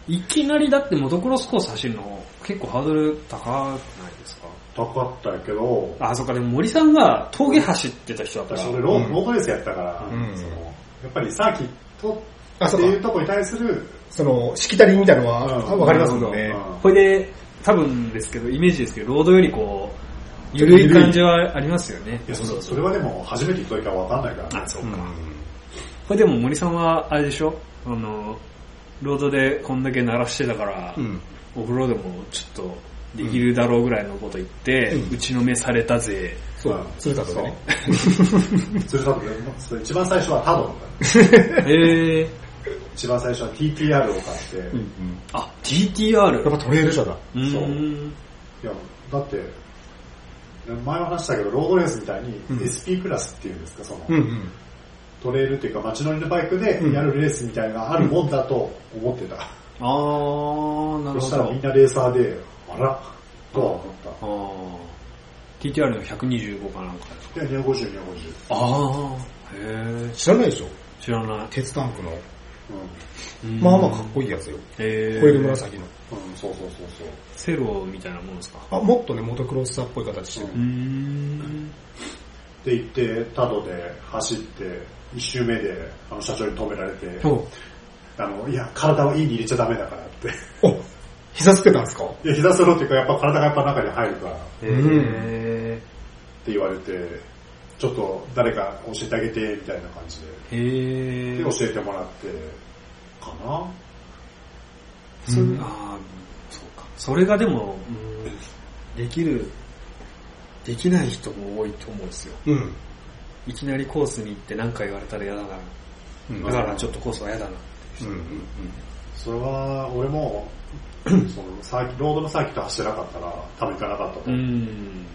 Speaker 2: いきなりだってモトクロスコース走るの結構ハードル高くないですか？
Speaker 3: 高かったけど、
Speaker 2: あ、そっか、でも森さんが峠走ってた人だから。
Speaker 3: 私俺ロードレースやったから、うん、そのやっぱりサーキットっていうところに対する、
Speaker 1: その、しきたりみたいなのはわかりますもんね。
Speaker 2: これで、多分ですけど、イメージですけど、ロードよりこう、緩い感じはありますよね。
Speaker 3: いや、そ, それはでも初めて行った時はわかんないから、ね。
Speaker 2: あ、そうか。うん、これでも森さんは、あれでしょあの、ロードでこんだけ鳴らしてたから、うん、オフロードもちょっとできるだろうぐらいのこと言って、うん、打ちのめされたぜ。
Speaker 1: そう、鶴田とね。
Speaker 3: 鶴田とね、一番最初はタドだった。へ
Speaker 2: ー。
Speaker 3: 一番最初は ティーティーアール を買って、うんうん、
Speaker 2: あ、ティーティーアール?
Speaker 1: やっぱトレイル車だ。
Speaker 3: そう。いや、だって、前も話したけど、ロードレースみたいに エスピー クラスっていうんですか、その、うんうん、トレイルっていうか街乗りのバイクでやるレースみたいなのがあるもんだと思ってた。うん、あ
Speaker 2: ー、なるほど。
Speaker 3: そしたらみんなレーサーで、あらとは思った。あ
Speaker 2: ー ティーティーアール のひゃくにじゅうごかなんか。
Speaker 3: いや、にひゃくごじゅう、にひゃくごじゅう。
Speaker 2: あー、へー。
Speaker 1: 知らないでしょ？
Speaker 2: 知らない。
Speaker 1: 鉄タンクの。うん、まあまあかっこいいやつよ。へー。ホイール紫の。
Speaker 3: うん、そうそうそうそう。
Speaker 2: セロみたいなもんですか？
Speaker 1: あ、もっとね、モトクロスターっぽい形してる。うーん。
Speaker 3: で行って、タドで走って、一周目であの社長に止められて、あの、いや、体はいいに入れちゃダメだからって。
Speaker 1: お、膝つけたんですか？
Speaker 3: いや、膝つけろっていうか、やっぱ体がやっぱ中に入るから。
Speaker 2: へー。
Speaker 3: って言われて、ちょっと誰か教えてあげて、みたいな感じで。
Speaker 2: へー。
Speaker 3: で、教えてもらって、かな？
Speaker 2: それ、うん、あそうか。それがでも、うん、できる、できない人も多いと思うんですよ。うん。いきなりコースに行って何か言われたら嫌だな。うん、だからちょっとコースは嫌だなっていう人。うんうんうん。
Speaker 3: それは、俺も、そのサーキロードのサーキット走ってなかったら多分行かなかったと思う。うん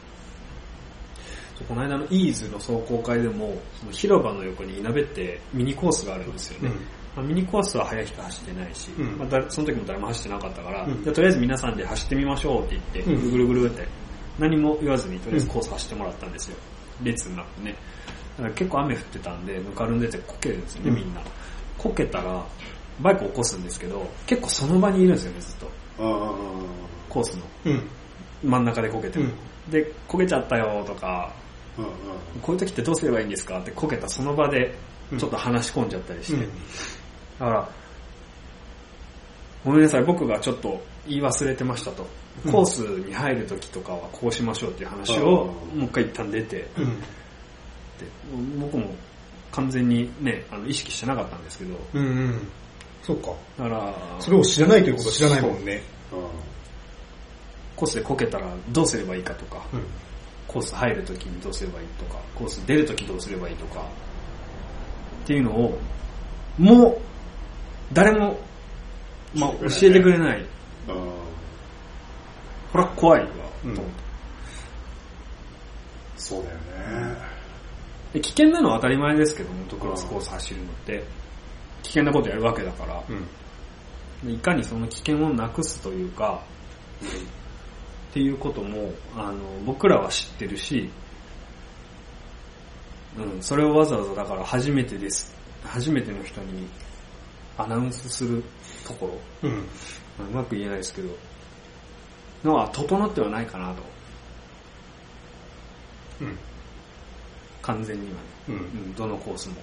Speaker 2: この間のイーズの走行会でもその広場の横に稲べってミニコースがあるんですよね、うんまあ、ミニコースは速い人走ってないし、うんまあ、その時も誰も走ってなかったから、うん、じゃあとりあえず皆さんで走ってみましょうって言って、うん、ぐるぐるって何も言わずにとりあえずコース走ってもらったんですよ、列になってね。だから結構雨降ってたんでぬかるんでてこけるんですよね、みんな。こけたらバイクを起こすんですけど結構その場にいるんですよね、ずっとコースの、うん、真ん中でこけても、うん、でこけちゃったよとか、うんうん、こういう時ってどうすればいいんですかってこけたその場でちょっと話し込んじゃったりして、うん、だからごめんなさい僕がちょっと言い忘れてましたと、うん、コースに入る時とかはこうしましょうっていう話をもう一回一旦出て、うん、で僕も完全にねあの意識してなかったんですけど、
Speaker 1: うんうん、そうか。
Speaker 2: だから
Speaker 1: それを知らないということは知らないもんね。うん、
Speaker 2: コースでこけたらどうすればいいかとか、うん、コース入るときにどうすればいいとか、コース出るときどうすればいいとかっていうのをもう誰も、まあ、教えてくれない。うん、これは怖いわ、うん、と思った。
Speaker 3: そうだよね。
Speaker 2: で危険なのは当たり前ですけどモトクロスコース走るのって危険なことやるわけだから、うん、いかにその危険をなくすというか、うん、っていうこともあの僕らは知ってるし、うん、それをわざわざだから初めてです初めての人にアナウンスするところ、うん、うまく言えないですけどのは整ってはないかなと、うん、完全にはね、うんうん、どのコースも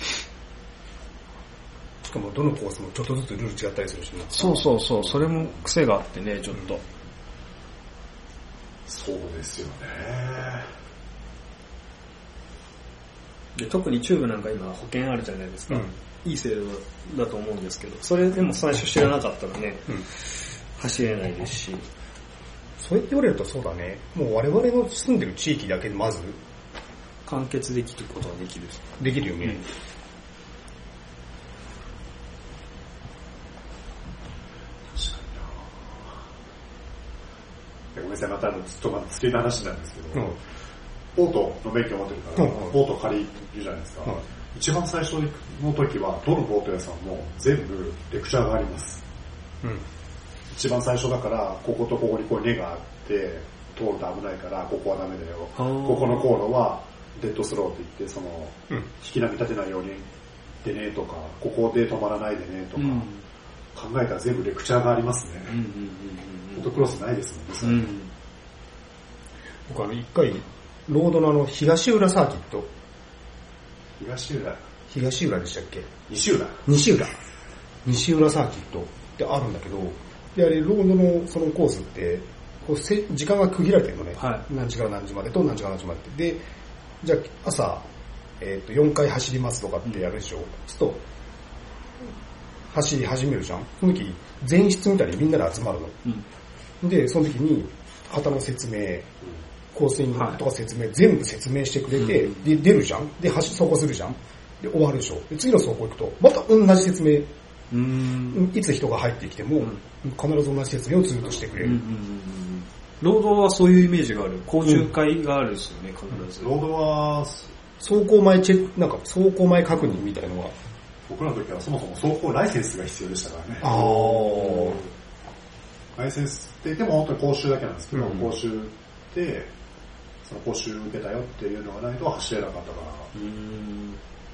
Speaker 1: しかもどのコースもちょっとずつルール違ったりするしね。
Speaker 2: そうそうそう、それも癖があってねちょっと、うん、
Speaker 3: そうですよね。
Speaker 2: で特にチューブなんか今保険あるじゃないですか、うん、いい制度だと思うんですけどそれでも最初知らなかったらね、うん、走れないですし。
Speaker 1: そうやって言われるとそうだね、もう我々の住んでる地域だけでまず
Speaker 2: 完結できることはできる
Speaker 1: できるよね、うん、
Speaker 3: 確かにな。ごめんなさいまたずっとまた付けの話なんですけど、うんボートの免許持ってるから、うんうん、ボート借りるじゃないですか、うん、一番最初の時はどのボート屋さんも全部レクチャーがあります、うん、一番最初だからこことここにこう根があって通ると危ないからここはダメだよ、ここの航路はデッドスローって言ってその、うん、引き波立てないようにでねとかここで止まらないでねとか、うん、 考えたら全部レクチャーがありますね。うんうんうんうん、モトクロスないですもんね。うん、
Speaker 1: 僕あの一回ロードのあの東浦サーキット、
Speaker 3: 東浦
Speaker 1: 東浦でしたっけ？
Speaker 3: 西浦
Speaker 1: 西浦西浦サーキットってあるんだけど、であれロードのそのコースってこうせ時間が区切られてるのね、はい、何時から何時までと何時から何時までで、じゃあ朝、えー、とよんかい走りますとかってやるでしょ、うん、そうすると走り始めるじゃん。その時前室みたいにみんなで集まるの、うん、でその時に旗の説明、コースインとか説明、はい、全部説明してくれて、うん、で出るじゃん。で走走行するじゃん。で終わるでしょ。で次の走行行くとまた同じ説明、うーん、いつ人が入ってきても、うん、必ず同じ説明をずっとしてくれる、うんうんうん、
Speaker 2: ロードはそういうイメージがある。講習会があるですよね、うん、必ず。
Speaker 3: ロードは
Speaker 1: 走行前チェック、なんか走行前確認みたいなのは、
Speaker 3: 僕らの時はそもそも走行ライセンスが必要でしたからね。あライセンスって言っても本当に講習だけなんですけど、うん、講習でその講習受けたよっていうのがないと走れなかったから。うーん、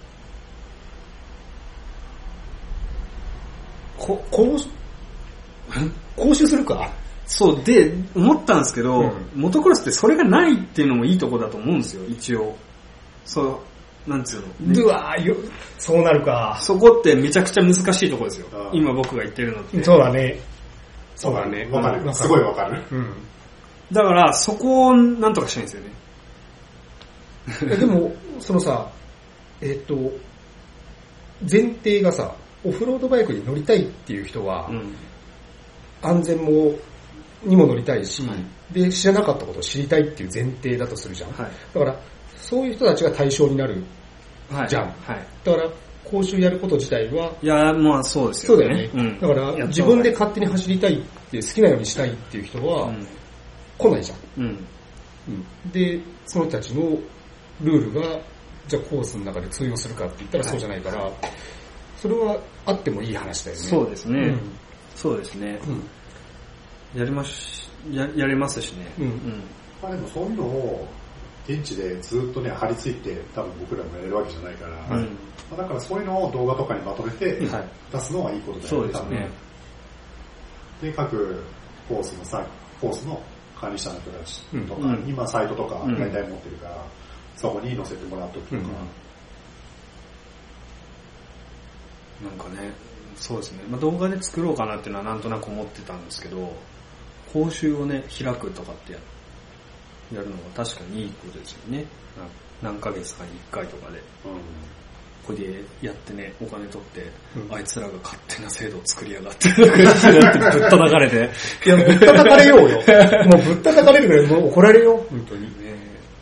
Speaker 1: こ講講習するか。
Speaker 2: そうで思ったんですけど、うん、モトクロスってそれがないっていうのもいいとこだと思うんですよ。一応そうなんつうの、
Speaker 1: ね、うわよそうなるか。
Speaker 2: そこってめちゃくちゃ難しいとこですよ。今僕が言ってるのって。
Speaker 1: そうだね。
Speaker 3: そうだね。わかる。すごいわかる。うん。
Speaker 2: だからそこをなんとかしたいんですよね。
Speaker 1: でもそのさ、えっと前提がさ、オフロードバイクに乗りたいっていう人は、うん、安全もにも乗りたいし、はい、で知らなかったことを知りたいっていう前提だとするじゃん。はい、だからそういう人たちが対象になるじゃん。はいはい、だから講習やること自体は、
Speaker 2: いやまあそうですよね。そうだよね。
Speaker 1: うん、だから自分で勝手に走りたいって好きなようにしたいっていう人は、うん、来ないじゃん。うんうん、でその人たちのルールがじゃあコースの中で通用するかって言ったらそうじゃないから、はい、それはあってもいい話だよね。
Speaker 2: そうですね。うん、そうですね。うん、やりまし や, やりますしね。うんうん、
Speaker 3: まあ、でもそういうのを現地でずっとね張り付いて多分僕らもやれるわけじゃないから、うん、まあ、だからそういうのを動画とかにまとめて出すのはいいことだよね。そうですね。で各コースのさコースの管理者の人たちとか、うん、今サイトとか大体持ってるから、うん、そこに載せてもらっとくとか、
Speaker 2: うん、なんかね、そうですね、まあ、動画で作ろうかなっていうのはなんとなく思ってたんですけど、講習をね開くとかってややるのは確かにいいことですよね。何ヶ月かにいっかいとかで、うん、これでやってねお金取って、うん、あいつらが勝手な制度を作りやがってぶったたかれて
Speaker 1: いやぶったたかれようよもうぶったたかれるぐらいもう怒られよ本当にね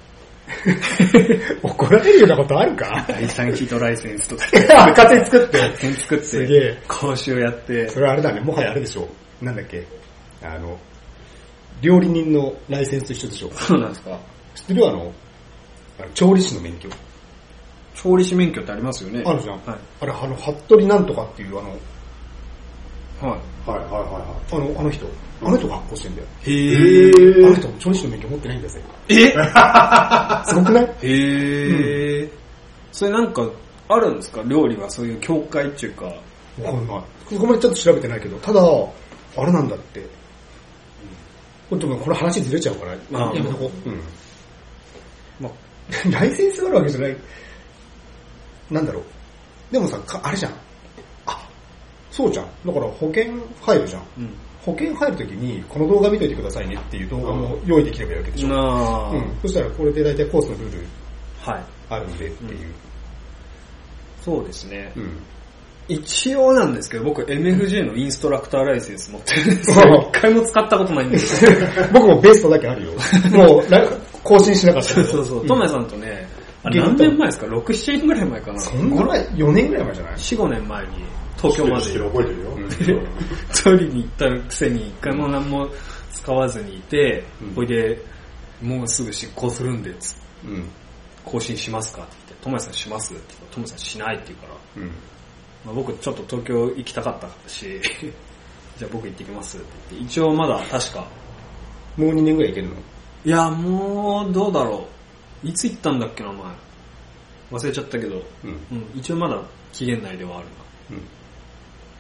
Speaker 1: 怒られるようなことあるか。
Speaker 2: 第三ヒートライセンスとか
Speaker 1: 勝手に作って
Speaker 2: 勝手に作って
Speaker 1: すげえ
Speaker 2: 講習やって。
Speaker 1: それはあれだね、もはやあれでしょ、なんだっけ、あの料理人のライセンスと一緒でしょ。
Speaker 2: そうなんですか。
Speaker 1: 知ってる？あの調理師の免許。
Speaker 2: 調理師免許ってありますよね。
Speaker 1: あるじゃん。はい、あれあの服部なんとかっていうあの、
Speaker 3: はいはいはいはい、
Speaker 1: あのあの人、あの人が発行してんだよ。
Speaker 2: へー。
Speaker 1: あの人調理師の免許持ってないんだぜ。
Speaker 2: え？
Speaker 1: すごくない？
Speaker 2: へー、うん。それなんかあるんですか？料理はそういう協会っていうか。わ
Speaker 1: かんない。そこまでちょっと調べてないけど、ただあれなんだって。これこれ話ずれちゃうから、あやめとこう。うん。まあ、ライセンスがあるわけじゃない。なんだろう。でもさ、あれじゃん。あ、そうじゃん。だから保険入るじゃん。うん、保険入るときに、この動画見といてくださいねっていう動画も用意できればいいわけでしょ。うん。そしたらこれで大体コースのルールあるんでっていう。はい、うん、
Speaker 2: そうですね。うん。一応なんですけど、僕 エムエフジェー のインストラクターライセンス持ってるんですけど、一回も使ったことないんですよ。
Speaker 1: 僕もベストだけあるよ。もう更新しなかったけど。
Speaker 2: そうそう。トメさんとね、あれ何年前ですか ?ろく、ななねんぐらい前かな。
Speaker 1: そんな前 ?よねんぐらい前じゃない ?
Speaker 2: よん、ごねんまえに東京まで。
Speaker 3: 覚えてるよ。
Speaker 2: 取りに行ったくせに一回も何も使わずにいて、ほ、うん、いで、もうすぐ執行するんで、つうん、更新しますかって言って、トメさんしますって言ったら、トメさんしないって言うから、うん、まあ、僕ちょっと東京行きたかったしじゃあ僕行ってきますって言って、一応まだ確か
Speaker 1: もうにねんぐらい行けるの？
Speaker 2: いやもうどうだろう、いつ行ったんだっけな前忘れちゃったけど、うんうん、一応まだ期限内ではあるな、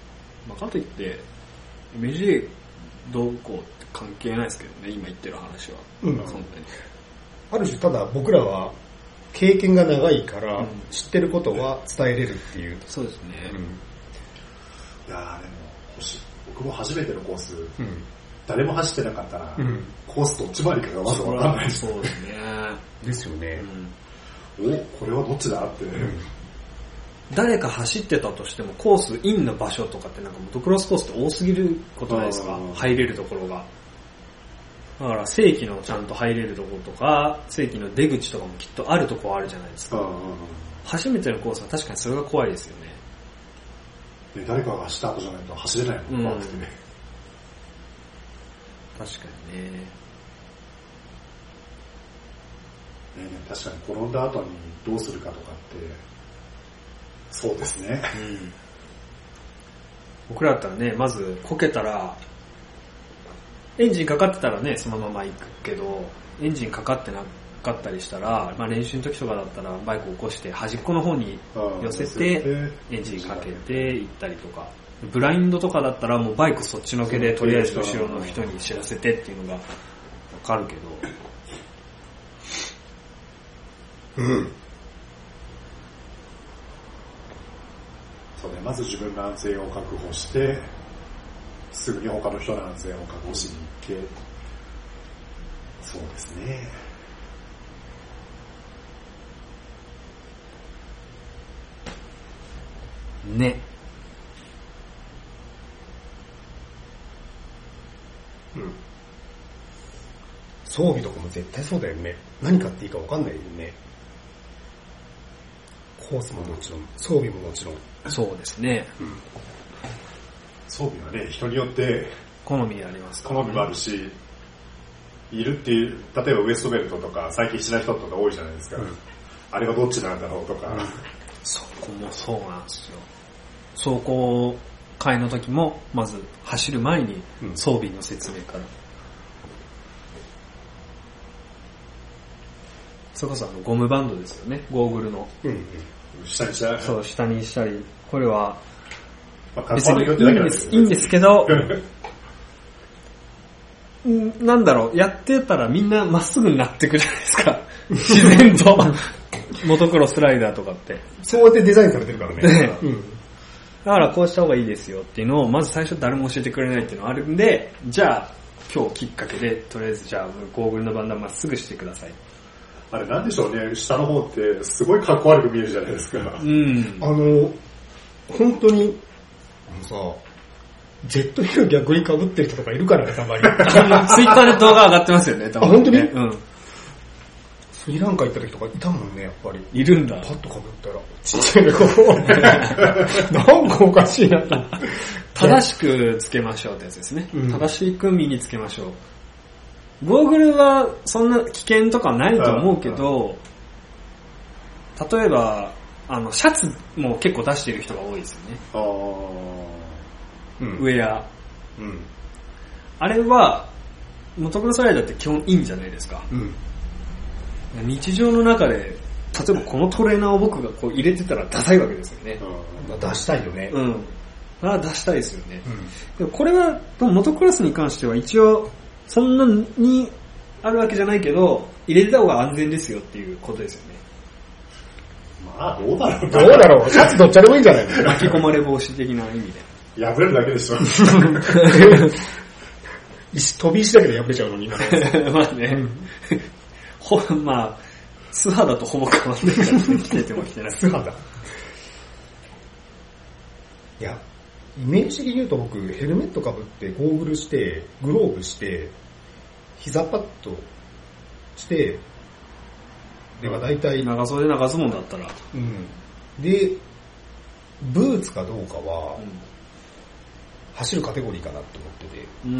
Speaker 2: まあ、かといって エムジェー どうこうって関係ないですけどね、今言ってる話は。
Speaker 1: うん、
Speaker 2: そんなに
Speaker 1: ある種ただ僕らは経験が長いから知ってることは伝えれるっていう、うん、
Speaker 2: そうですね、うん、
Speaker 3: いやーでも僕も初めてのコース、うん、誰も走ってなかったら、うん、コースどっち回りかがまず分かんないし
Speaker 2: そうですね
Speaker 1: ですよね、
Speaker 3: うん、おこれはどっちだって、ね、うん
Speaker 2: 誰か走ってたとしてもコースインの場所とかってなんかモトクロスコースって多すぎることないですか、入れるところが。だから正規のちゃんと入れるところとか正規の出口とかもきっとあるところあるじゃないですか。初めてのコースは確かにそれが怖いですよね。
Speaker 3: ね誰かが走った後じゃないと走れないもん、怖くてね。
Speaker 2: 確かにね。ね
Speaker 3: 確かに転んだ後にどうするかとかってそうですね、うん、
Speaker 2: 僕らだったらねまずこけたらエンジンかかってたらねそのまま行くけどエンジンかかってなかったりしたら、まあ、練習の時とかだったらバイクを起こして端っこの方に寄せてエンジンかけて行ったりとかブラインドとかだったらもうバイクそっちのけでとりあえず後ろの人に知らせてっていうのが分かるけ
Speaker 1: どうん
Speaker 3: そうね、まず自分の安全を確保してすぐに他の人の安全を確保しに行ってそうですね
Speaker 2: ね
Speaker 1: うん装備とかも絶対そうだよね。何買っていいか分かんないよね。コースももちろん装備ももちろん
Speaker 2: そうですね、うん、
Speaker 3: 装備はね人によって
Speaker 2: 好みあります
Speaker 3: から、ね、好みもあるしいるっていう例えばウエストベルトとか最近しない人とか多いじゃないですか、うん、あれがどっちなんだろうとか、うん、
Speaker 2: そこもそうなんですよ。走行会の時もまず走る前に装備の説明から、うん、それこそあのゴムバンドですよねゴーグルの、うんうん
Speaker 3: 下にしたり
Speaker 2: そう下にしたりこれは
Speaker 3: 別にいいんです
Speaker 2: いいんですけどなんだろうやってたらみんなまっすぐになってくじゃないですか自然とモトクロスライダーとかって
Speaker 1: そうやってデザインされてるからね、ねうん、
Speaker 2: だからこうした方がいいですよっていうのをまず最初誰も教えてくれないっていうのがあるんでじゃあ今日きっかけでとりあえずじゃあゴーグルのバンドまっすぐしてください。
Speaker 3: あれなんでしょうね下の方ってすごいかっこ悪く見えるじゃないですか、
Speaker 1: うん、あの本当にあのさジェットヒル逆に被ってる人とかいるからねたまにツイッ
Speaker 2: ターで動画上がってますよね多分ね。
Speaker 1: あ本当に、
Speaker 2: うん、
Speaker 1: スリランカ行った時とかいたもんねやっぱり
Speaker 2: いるんだ。
Speaker 1: パッと被ったらちっちゃいねここなんかおかしいなと
Speaker 2: 正しくつけましょうってやつですね、うん、正しく身につけましょう。ゴーグルはそんな危険とかないと思うけど、例えばあのシャツも結構出してる人が多いですよね。あ、うん、ウェア、うん、あれはモトクロスライダーって基本いいんじゃないですか、うん、日常の中で例えばこのトレーナーを僕がこう入れてたらダサいわけですよね、
Speaker 1: うん、出したいよね、
Speaker 2: うん、あ出したいですよね、うん、でもこれはモトクロスに関しては一応そんなにあるわけじゃないけど入れてた方が安全ですよっていうことですよね。
Speaker 3: まあどうだろう
Speaker 1: どうだろうシャツどっちでもいいんじゃないの
Speaker 2: 巻き込まれ防止的な意味
Speaker 3: で破れるだけでしょ
Speaker 1: 石飛び石だけで破れちゃうのにま
Speaker 2: あね、うん、ほまあ素肌とほぼ変わんないからね着てても着てない
Speaker 1: 素肌いやイメージ的に言うと僕ヘルメットかぶってゴーグルしてグローブして膝パッドしてでは大体
Speaker 2: 長袖長ズボンだったら、
Speaker 1: うん、でブーツかどうかは、うん、走るカテゴリーかなと思っててうん、うん、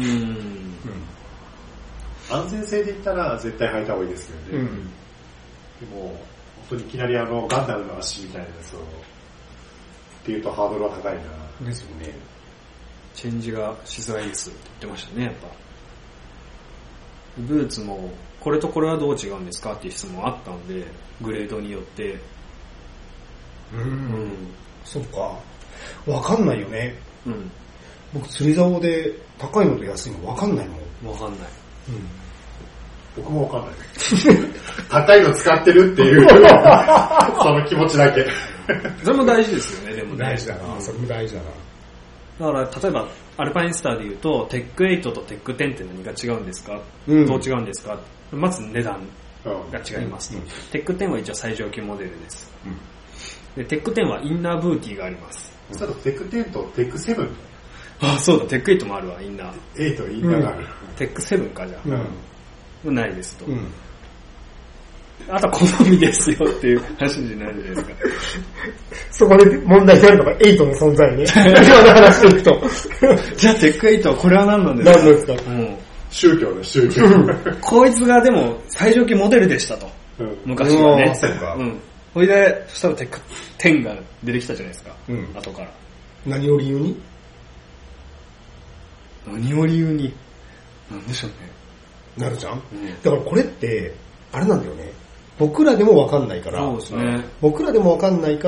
Speaker 3: 安全性で言ったら絶対履いた方がいいですけどね、うん、でも本当にいきなりあのガンダムの足みたいなやつをっていうとハードルは高いな
Speaker 1: ですよね。
Speaker 2: チェンジがしづらいですって言ってましたねやっぱ。ブーツもこれとこれはどう違うんですかっていう質問あったんでグレードによって
Speaker 1: うーん、うん、そっかわかんないよね、
Speaker 2: うん、
Speaker 1: 僕釣り竿で高いのと安いの分かんないも
Speaker 2: ん。分かんない。うん。
Speaker 3: 僕も分かんない。高いの使ってるっていうその気持ちだけ。
Speaker 2: それも大事ですよね、でもね。
Speaker 1: 大事だな、それも大事だな。
Speaker 2: だから例えばアルパインスターで言うとテックエイトとテックテンって何が違うんですか、うん、どう違うんですか。まず値段が違いますと、うんうん、テックテンは一応最上級モデルです、うん、でテックテンはインナーブーティーがあります。
Speaker 3: そうだ、テックテンとテックセブン。
Speaker 2: あ、そうだ、テックエイトもあるわ、インナー。
Speaker 3: エイト、インナーがある、
Speaker 2: うん、テックセブンかじゃあ、うん、ないですと、うん、あとは好みですよっていう話になるじゃないですか。
Speaker 1: そこで問題になるのがエイトの存在ね。今の話でいくと。
Speaker 2: じゃあテックエイトはこれは何なんですか。
Speaker 1: 何なんですか、
Speaker 3: うん、宗教で宗教。
Speaker 2: こいつがでも最上級モデルでしたと。うん、昔はね。うん。それで、そしたらテックテンが出てきたじゃないですか。うん。後から。
Speaker 1: 何を理由に
Speaker 2: 何を理由になんでしょうね。
Speaker 1: なるじゃん、うん、だからこれって、あれなんだよね。僕らでも分かんないから、
Speaker 2: そうですね、
Speaker 1: 僕らでも分かんないから、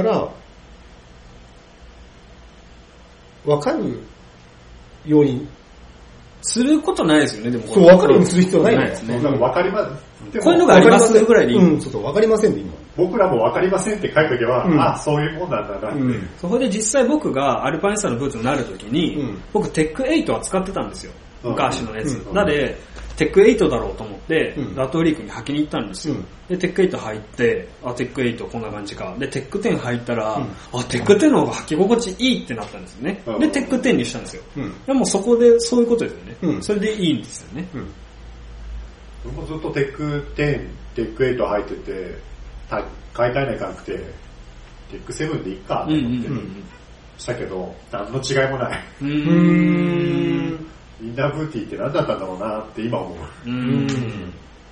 Speaker 1: 分かるように
Speaker 2: することないですよね。でも
Speaker 1: そう、分かるようにする必要ないん
Speaker 3: ですね。なんか分かりま
Speaker 2: せん。こういうのがありますぐらいでいい。
Speaker 1: うん、そうそう、分かりませんで今。
Speaker 3: 僕らも分かりませんって書いとけば、うん、あ、そういうもんなんだなって、うん。
Speaker 2: そこで実際僕がアルパインスターのブーツになるときに、うん、僕テックエイトは使ってたんですよ。昔のやつ。うん、なので、テックエイトだろうと思って、うん、ラットウリークに履きに行ったんですよ、うん、でテックエイト履いて、あテックエイトこんな感じかでテックテン履いたら、うん、あテックテンの方が履き心地いいってなったんですよね、うん、でテックテンにしたんですよ、うん、でもそこでそういうことですよね、うん、それでいいんですよね、うん、
Speaker 3: 僕もずっとテックテンテックエイト履いてて買い替えないかなくてテックセブンでいいかと思って、うんうんうん、したけど何の違いもない。うーんインナーブーティーって何だったんだろうなって今思う。うーん。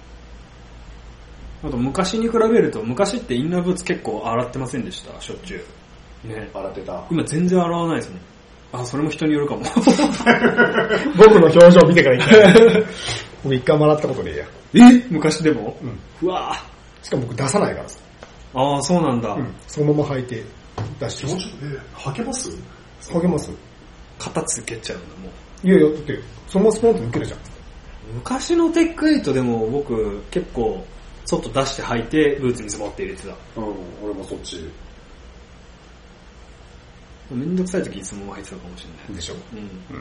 Speaker 2: あと昔に比べると、昔ってインナーブーツ結構洗ってませんでした、しょっちゅう。ね。
Speaker 3: 洗ってた。
Speaker 2: 今全然洗わないですもん。あ、それも人によるかも。
Speaker 1: 僕の表情見てから言ったら。僕一回も洗ったことねえ
Speaker 2: や。え昔でも、うん、
Speaker 1: うわぁ。しかも僕出さないからさ。
Speaker 2: ああ、そうなんだ、うん。
Speaker 1: そのまま履いて出して。
Speaker 3: 気持ちよく、え、履けます
Speaker 1: 履けます。
Speaker 2: 肩つけちゃうんだ、もう。
Speaker 1: いやいや、だって、そのままスポンと抜けるじゃん。
Speaker 2: 昔のテックエイトでも僕結構外出して履いてブーツにズボって入れてた。
Speaker 3: うん、俺もそっち。
Speaker 2: めんどくさい時いつも履いてたかもしれない。
Speaker 1: でしょ。うん。うん、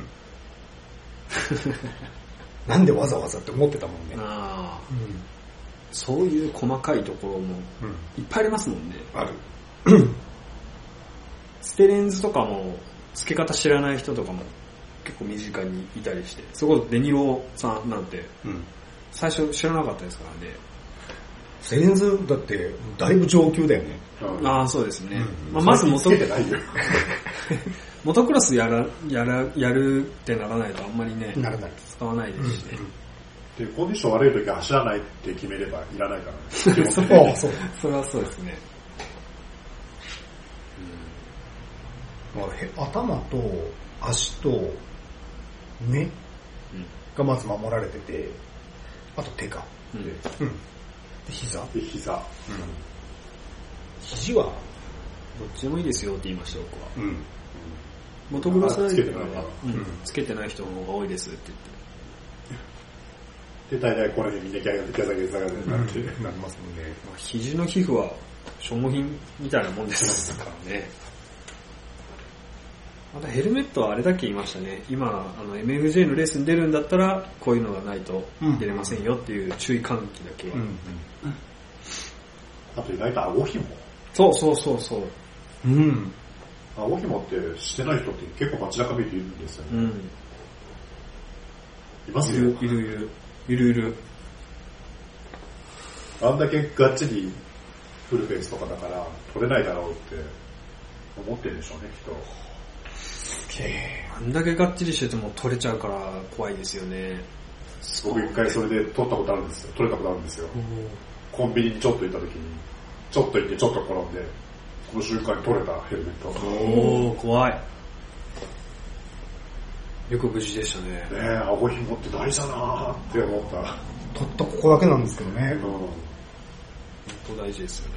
Speaker 1: なんでわざわざって思ってたもんね。あ
Speaker 2: あ、うん。そういう細かいところもいっぱいありますもんね。
Speaker 1: ある。
Speaker 2: ステレンズとかも付け方知らない人とかも結構身近にいたりして、そこデニロさんなんて、うん、最初知らなかったですからね。
Speaker 1: ステレンズだってだいぶ上級だよね。
Speaker 2: うん、ああそうですね。うんまあ、まず元モトクロスやらやらやるってならないとあんまりね
Speaker 1: ならない
Speaker 2: 使わないですしね。
Speaker 3: うん、でコンディション悪い時は走らないって決めればいらないからね。
Speaker 2: そうそうそれはそうですね。
Speaker 1: うんまあ、頭と足と目がまず守られてて、あと手か。うん。で膝。
Speaker 3: で膝。うん。
Speaker 1: 肘は
Speaker 2: どっちでもいいですよって言いました僕は。うん。モトクロスライダーはつけてない人の方が多いですって
Speaker 3: 言って。で大体これでみんなギャザギャザギャザギャザになってなりますもんね。
Speaker 2: まあ、肘の皮膚は消耗品みたいなもんですからね。またヘルメットはあれだけ言いましたね。今あの エムエフジェー のレースに出るんだったらこういうのがないと出れませんよっていう注意喚起だけは、うんうん、
Speaker 3: あと意外と顎ひも。
Speaker 2: そうそうそうそう、うん、
Speaker 3: 顎ひもってしてない人って結構街中見るといるんですよね、うん、いますよ。
Speaker 2: いるいるいるいるいる。
Speaker 3: あんだけがっちりフルフェイスとかだから取れないだろうって思ってるでしょうねきっと。
Speaker 2: あんだけがっちりしてても取れちゃうから怖いですよね。
Speaker 3: 僕一回それで取ったことあるんですよ。取れたことあるんですよ。コンビニにちょっと行った時に、ちょっと行ってちょっと転んで、その瞬間に取れたヘルメット。
Speaker 2: おー、怖い。よく無事でしたね。ね
Speaker 3: え、顎ひもって大事だなーって思った。
Speaker 1: 取ったここだけなんですけどね。うん。本
Speaker 2: 当大事ですよね。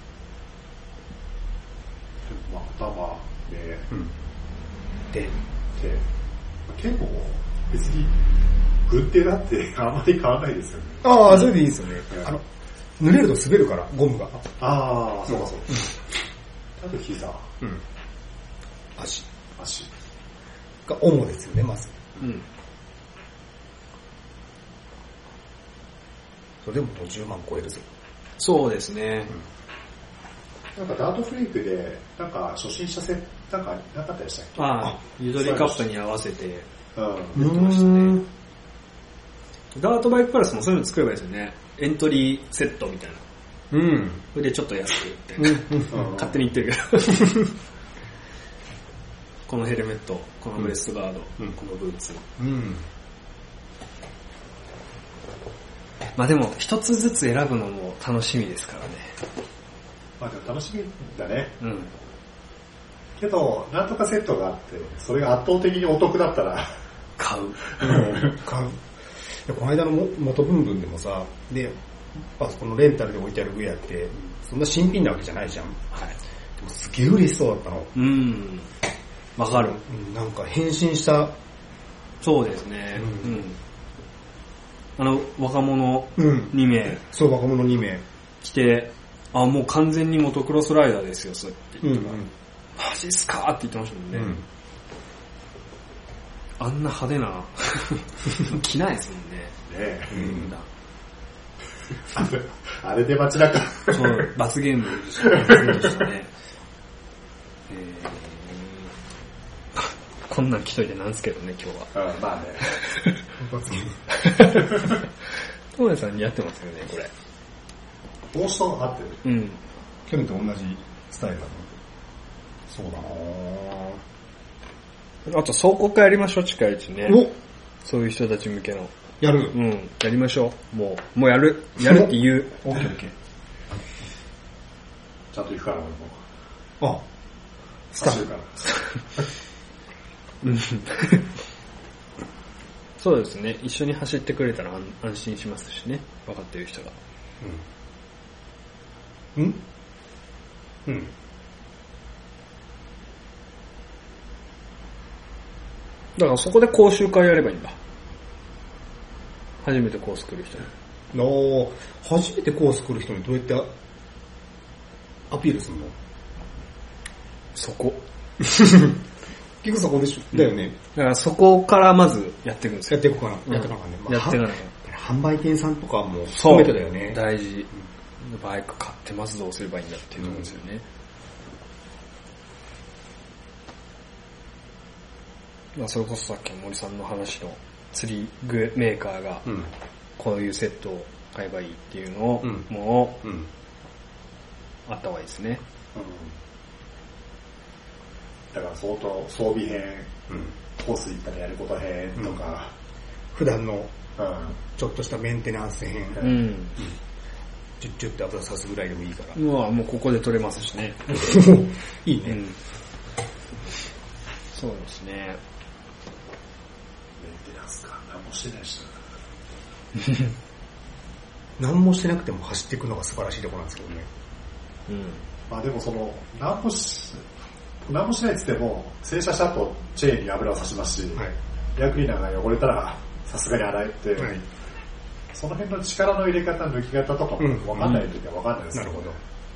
Speaker 3: まあ、頭、ね、うん。
Speaker 1: で、
Speaker 3: 結構別に軍手だってあんまり変わらないですよね。
Speaker 1: ああ、それでいいですよね。うん、あの濡れると滑るからゴムが。
Speaker 3: ああ、そうかそうか。あと膝、
Speaker 1: うん、足、
Speaker 3: 足
Speaker 1: が主ですよね、まず。
Speaker 2: うん。
Speaker 1: それでもじゅうまん超えるぞ。
Speaker 2: そうですね。
Speaker 3: うん、なんかダートフリークでなんか初心者戦なんかなかったでしたっけ？
Speaker 2: ああ、ゆとりカップに合わせて
Speaker 3: うん、
Speaker 2: やってましたね。ダートバイクプラスもそういうの作ればいいですよね。エントリーセットみたいな。
Speaker 1: うん。
Speaker 2: それでちょっと安くって。勝手に言ってるけど。このヘルメット、このブレストガード、うん、このブーツ。
Speaker 1: うん。
Speaker 2: まあでも、一つずつ選ぶのも楽しみですからね。
Speaker 3: まあでも楽しみだね。
Speaker 2: うん。
Speaker 3: けど、なんとかセットがあって、それが圧倒的にお得だったら、
Speaker 2: 買う。うん、
Speaker 1: 買う。この間の元ブンブンでもさ、で、あそこのレンタルで置いてあるウェアって、そんな新品なわけじゃないじゃん。
Speaker 2: はい。
Speaker 1: でもすげえ嬉しそうだったの。
Speaker 2: うん。わかる。
Speaker 1: うん、なんか変身した。
Speaker 2: そうですね。うん。うん、あの、若者にめい、うん。
Speaker 1: そう、若者にめい。
Speaker 2: 来て、あ、もう完全にモトクロスライダーですよ、そうって言って、うんうん。マジっすかって言ってましたもんね。うん、あんな派手な着ないですもんね。
Speaker 3: ねえ。うん、あ, れあれで街中
Speaker 2: そう、罰ゲームでしたね。えー、こんなん着といてなんすけどね、今日
Speaker 3: は。うん、まあね。
Speaker 1: 罰ゲーム。
Speaker 2: トモヤさん似合ってますよね、これ。
Speaker 3: 帽子と合ってる。
Speaker 1: うん。去年と同じスタイルだとそうだ
Speaker 2: なあと、壮国やりましょう、近いうちね。
Speaker 1: お
Speaker 2: そういう人たち向けの。
Speaker 1: やる
Speaker 2: うん、やりましょう。もう、もうやる。やるって言う。
Speaker 1: オッケーオッケー。
Speaker 3: ちゃんと行くから、
Speaker 1: 俺も。あ、
Speaker 3: スタッフから。
Speaker 2: うん。そうですね。一緒に走ってくれたら安心しますしね。分かってる人が。
Speaker 1: うん。うんうん。
Speaker 2: だからそこで講習会やればいいんだ。初めてコース来る人に。
Speaker 1: お初めてコース来る人にどうやってアピールするの？
Speaker 2: そこ。
Speaker 1: 結局そこでしょ。だよね。
Speaker 2: だからそこからまずやっていくんですよ。
Speaker 1: やっていくかな。うん、やっていかなかね。
Speaker 2: まあ、やっていかなき
Speaker 1: ゃ。販売店さんとかも含めてだよね。
Speaker 2: 大事。うん、バイク買ってまずどうすればいいんだっていうところですよね。うん、まあそれこそさっきの森さんの話の釣り具メーカーがこういうセットを買えばいいっていうのを、うん、もう、うん、あった方がいいですね。うん
Speaker 3: だから相当装備編、うん、コース行ったらやること編とか、うん、
Speaker 1: 普段のちょっとしたメンテナンス編、うんうん、チュッチュッって油さすぐらいでもいいから。
Speaker 2: うわもうここで取れますしね。
Speaker 1: いいね、うん。
Speaker 2: そうですね。メン
Speaker 3: テナンスか何もしてないし
Speaker 1: 何もしてなくても走っていくのが素晴らしいところなんですけどね。
Speaker 3: うん。まあでもその何もし何もしないって言っても、洗車した後チェーンに油を差しますし、はい、エアクリーナーが汚れたらさすがに洗えて、はい、その辺の力の入れ方、抜き方とかも分かんないときは分かんないですけど、うんうん、なるほど。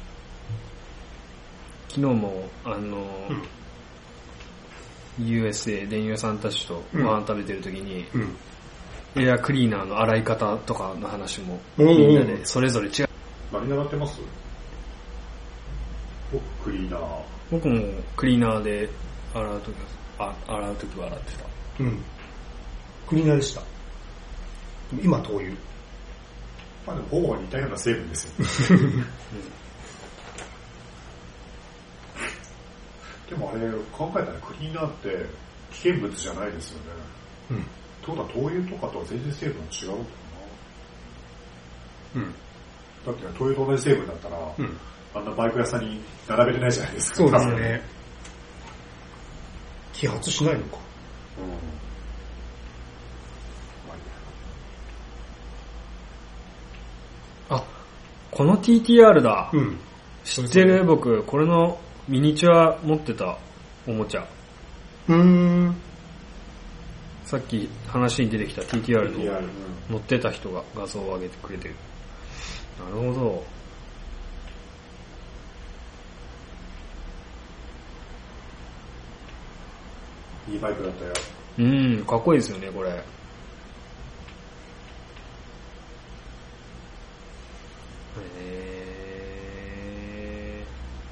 Speaker 2: 昨日も、あの、うん、ユーエスエー、電油さんたちとご飯食べてるときに、うんうん、エアクリーナーの洗い方とかの話もみんなでそれぞれ違う。
Speaker 3: 何洗ってます？クリーナー。
Speaker 2: 僕もクリーナーで洗うときは、あ、洗うときは洗ってた。
Speaker 1: うん。クリーナーでした。今灯油。
Speaker 3: まあでもほぼ似たような成分ですよ。うん、でもあれ考えたらクリーナーって危険物じゃないですよね。うん。ってことは灯油とかとは全然成分違うのかな。うん。だって灯油と同じ成分だったら、うん、あんなバイク屋さんに並べれないじゃないですか。
Speaker 1: そうですね。揮発しないのか。うん。
Speaker 2: あ、この ティーティーアール だ。うん。知ってる？僕、これのミニチュア持ってたおもちゃ。
Speaker 1: うーん。
Speaker 2: さっき話に出てきた ティーティーアール の乗ってた人が画像を上げてくれてる。なるほど。
Speaker 3: いいバイクだったよ。
Speaker 2: うん、かっこいいですよね、これ。へ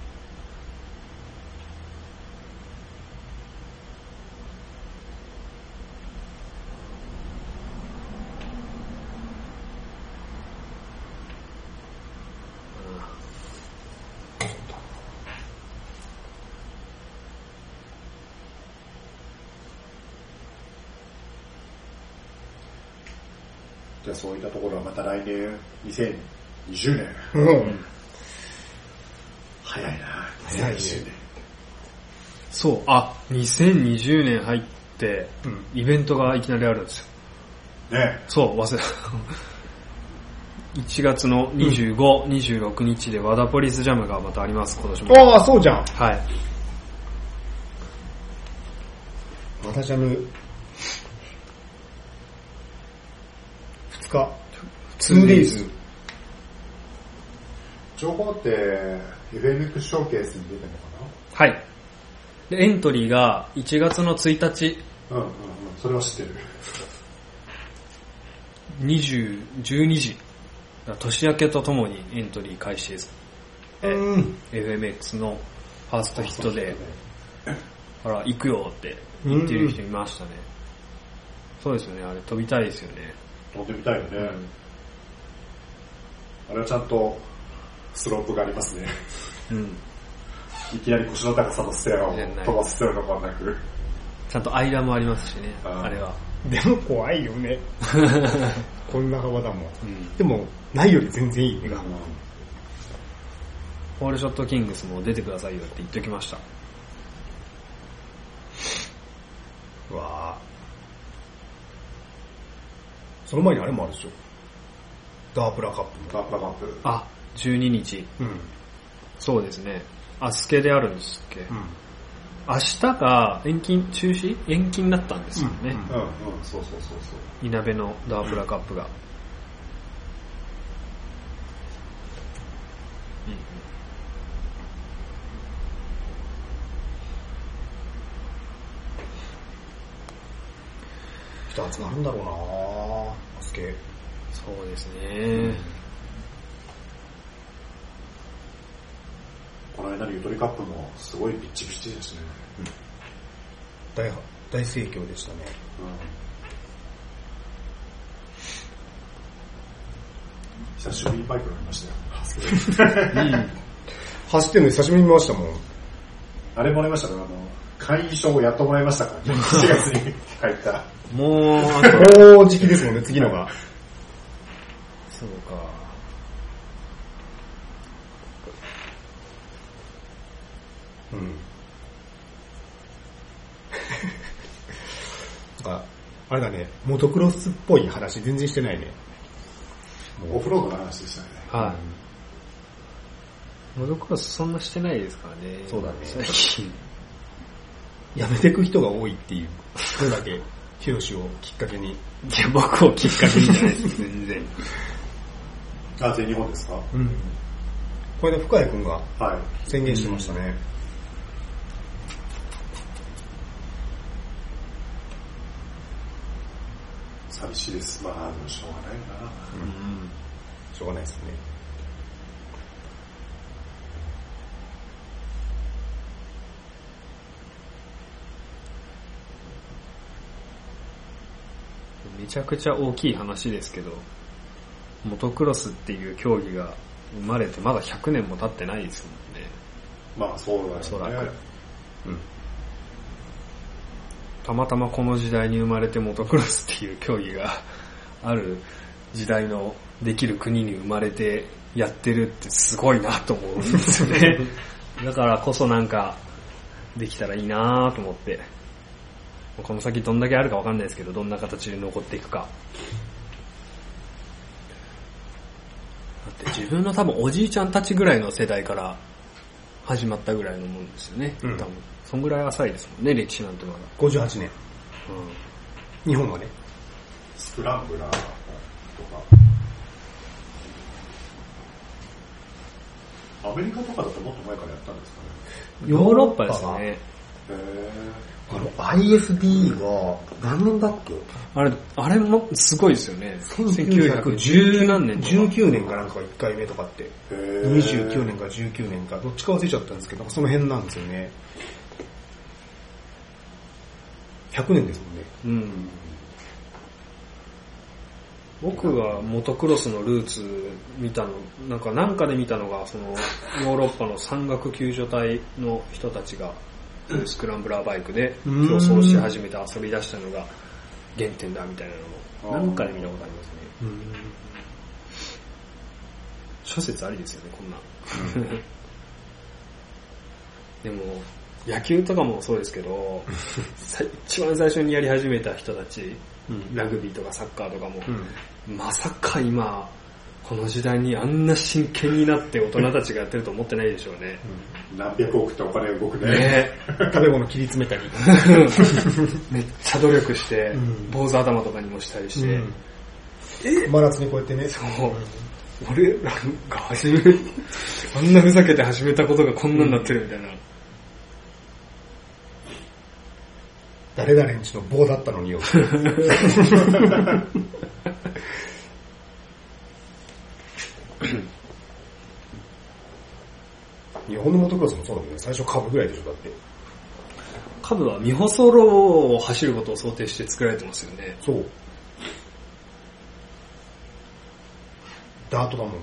Speaker 3: じゃあそういったところはまた来年にせんにじゅうねん。
Speaker 1: うん。
Speaker 3: 早いな。
Speaker 1: 早いね。
Speaker 2: そう、あ、にせんにじゅうねん入って、うん、イベントがいきなりあるんですよ。
Speaker 3: ね。
Speaker 2: そう、忘れた。いちがつのにじゅうご、うん、にじゅうろくにちでワダポリスジャムがまたあります、今年も。
Speaker 1: ああ、そうじゃん。
Speaker 2: はい。
Speaker 1: ワダジャム、ふつか、ツーデイズ。
Speaker 3: 情報って エフエムエックス ショーケースに出てるのか
Speaker 2: な？はい。で、エントリーがいちがつのついたち。
Speaker 3: うんうんうん、それは知ってる。
Speaker 2: にじゅう、じゅうにじ。年明けとともにエントリー開始です。
Speaker 1: うん。
Speaker 2: エフエムエックス のファーストヒットで、あら、行くよって言ってる人いましたね。そうですよね、あれ飛びたいですよね。
Speaker 3: 飛んでみたいよね。うん、あれはちゃんとスロープがありますね。
Speaker 2: うん。
Speaker 3: いきなり腰の高さのステアを飛ばすようなことはなく。
Speaker 2: ちゃんと間もありますしね、あ, あれは。
Speaker 1: でも怖いよね。こんな幅だもん。うん、でも、ないより全然いいね、うん。
Speaker 2: ホールショットキングスも出てくださいよって言っておきました。
Speaker 1: うわぁ。その前にあれもあるでしょ。ダープラカップ。
Speaker 3: ダープラカップ。
Speaker 2: あ、じゅうににち。うん。そうですね。アスケであるんですっけ。うん。明日が延期、中止延期になったんですよね。うん、うん、うん、
Speaker 3: そうそうそうそう。
Speaker 2: いなべのダープラカップが。うん、
Speaker 1: 二つなるんだろうなぁ、アスケ。
Speaker 2: そうですね、うん。
Speaker 3: この間のゆとりカップもすごいピッチピチですね。うん、
Speaker 1: 大大盛況でしたね。
Speaker 3: うん、久しぶりにバイク乗りましたよ。
Speaker 1: いい走ってるの久しぶりに見ましたもん。
Speaker 3: あれもらいましたね。あの会員証をやっともらいましたから、ね、しちがつに入った。
Speaker 2: もう、
Speaker 1: もう時期ですもんね、次のが。
Speaker 2: そうか。
Speaker 1: うん。あ、あれだね、モトクロスっぽい話全然してないね。
Speaker 3: オフロードの話でしたね。
Speaker 2: はい。モトクロスそんなしてないですからね。
Speaker 1: そうだね。最近。やめてく人が多いっていう、それだけ、ヒロシをきっかけに。い
Speaker 2: や、僕をきっかけにじゃないです、全然。
Speaker 3: あ、全日本ですか？
Speaker 1: うん。これで深谷くんが宣言してましたね。はい、
Speaker 3: 寂しいです。まあ、でもしょうがないな。
Speaker 1: うん。しょうがないですね。
Speaker 2: めちゃくちゃ大きい話ですけど、モトクロスっていう競技が生まれてまだひゃくねんも経ってないですもんね。
Speaker 3: まあそうだよね。おそらく。
Speaker 2: うん。たまたまこの時代に生まれてモトクロスっていう競技がある時代のできる国に生まれてやってるってすごいなと思うんですよね。だからこそなんかできたらいいなと思って。この先どんだけあるかわかんないですけど、どんな形で残っていくか。だって自分の多分おじいちゃんたちぐらいの世代から始まったぐらいのもんですよね。うん、多分そんぐらい浅いですもんね、歴史なんてまだ。
Speaker 1: ごじゅうはちねん。 日本はね。
Speaker 3: スクランブラーとか。アメリカとかだともっと前からやったんですかね。
Speaker 2: ヨーロッパですね。
Speaker 3: へ
Speaker 1: あの アイエフディー は何年だっけ？
Speaker 2: あれ、あれもすごいですよね。
Speaker 1: せんきゅうひゃくじゅう何年じゅうきゅうねんかなんかいっかいめとかって。にじゅうきゅうねんかじゅうきゅうねんか、どっちか忘れちゃったんですけど、その辺なんですよね。ひゃくねんですもんね。うん。
Speaker 2: 僕がモトクロスのルーツ見たの、なんかなんかで見たのが、そのヨーロッパの山岳救助隊の人たちがスクランブラーバイクで競争し始めて遊び出したのが原点だみたいなのを何かで見たことありますね。うん諸説ありですよね、こんな。でも野球とかもそうですけど、一番最初にやり始めた人たち、うん、ラグビーとかサッカーとかも、うん、まさか今この時代にあんな真剣になって大人たちがやってると思ってないでしょうね。
Speaker 3: うん、何百億ってお金が動くね。
Speaker 1: ね食べ物切り詰めたり。
Speaker 2: めっちゃ努力して、うん、坊主頭とかにもしたりして。うん、
Speaker 1: え真夏にこうやってね。
Speaker 2: そう。俺らが始め、あんなふざけて始めたことがこんなになってるみたいな。うん
Speaker 1: 誰々んちの棒だったのによ。日本のモトクロスもそうだけどね、最初カブぐらいでしょ、だって。
Speaker 2: カブはミホソロを走ることを想定して作られてますよね。
Speaker 1: そう。ダートだもん。うん、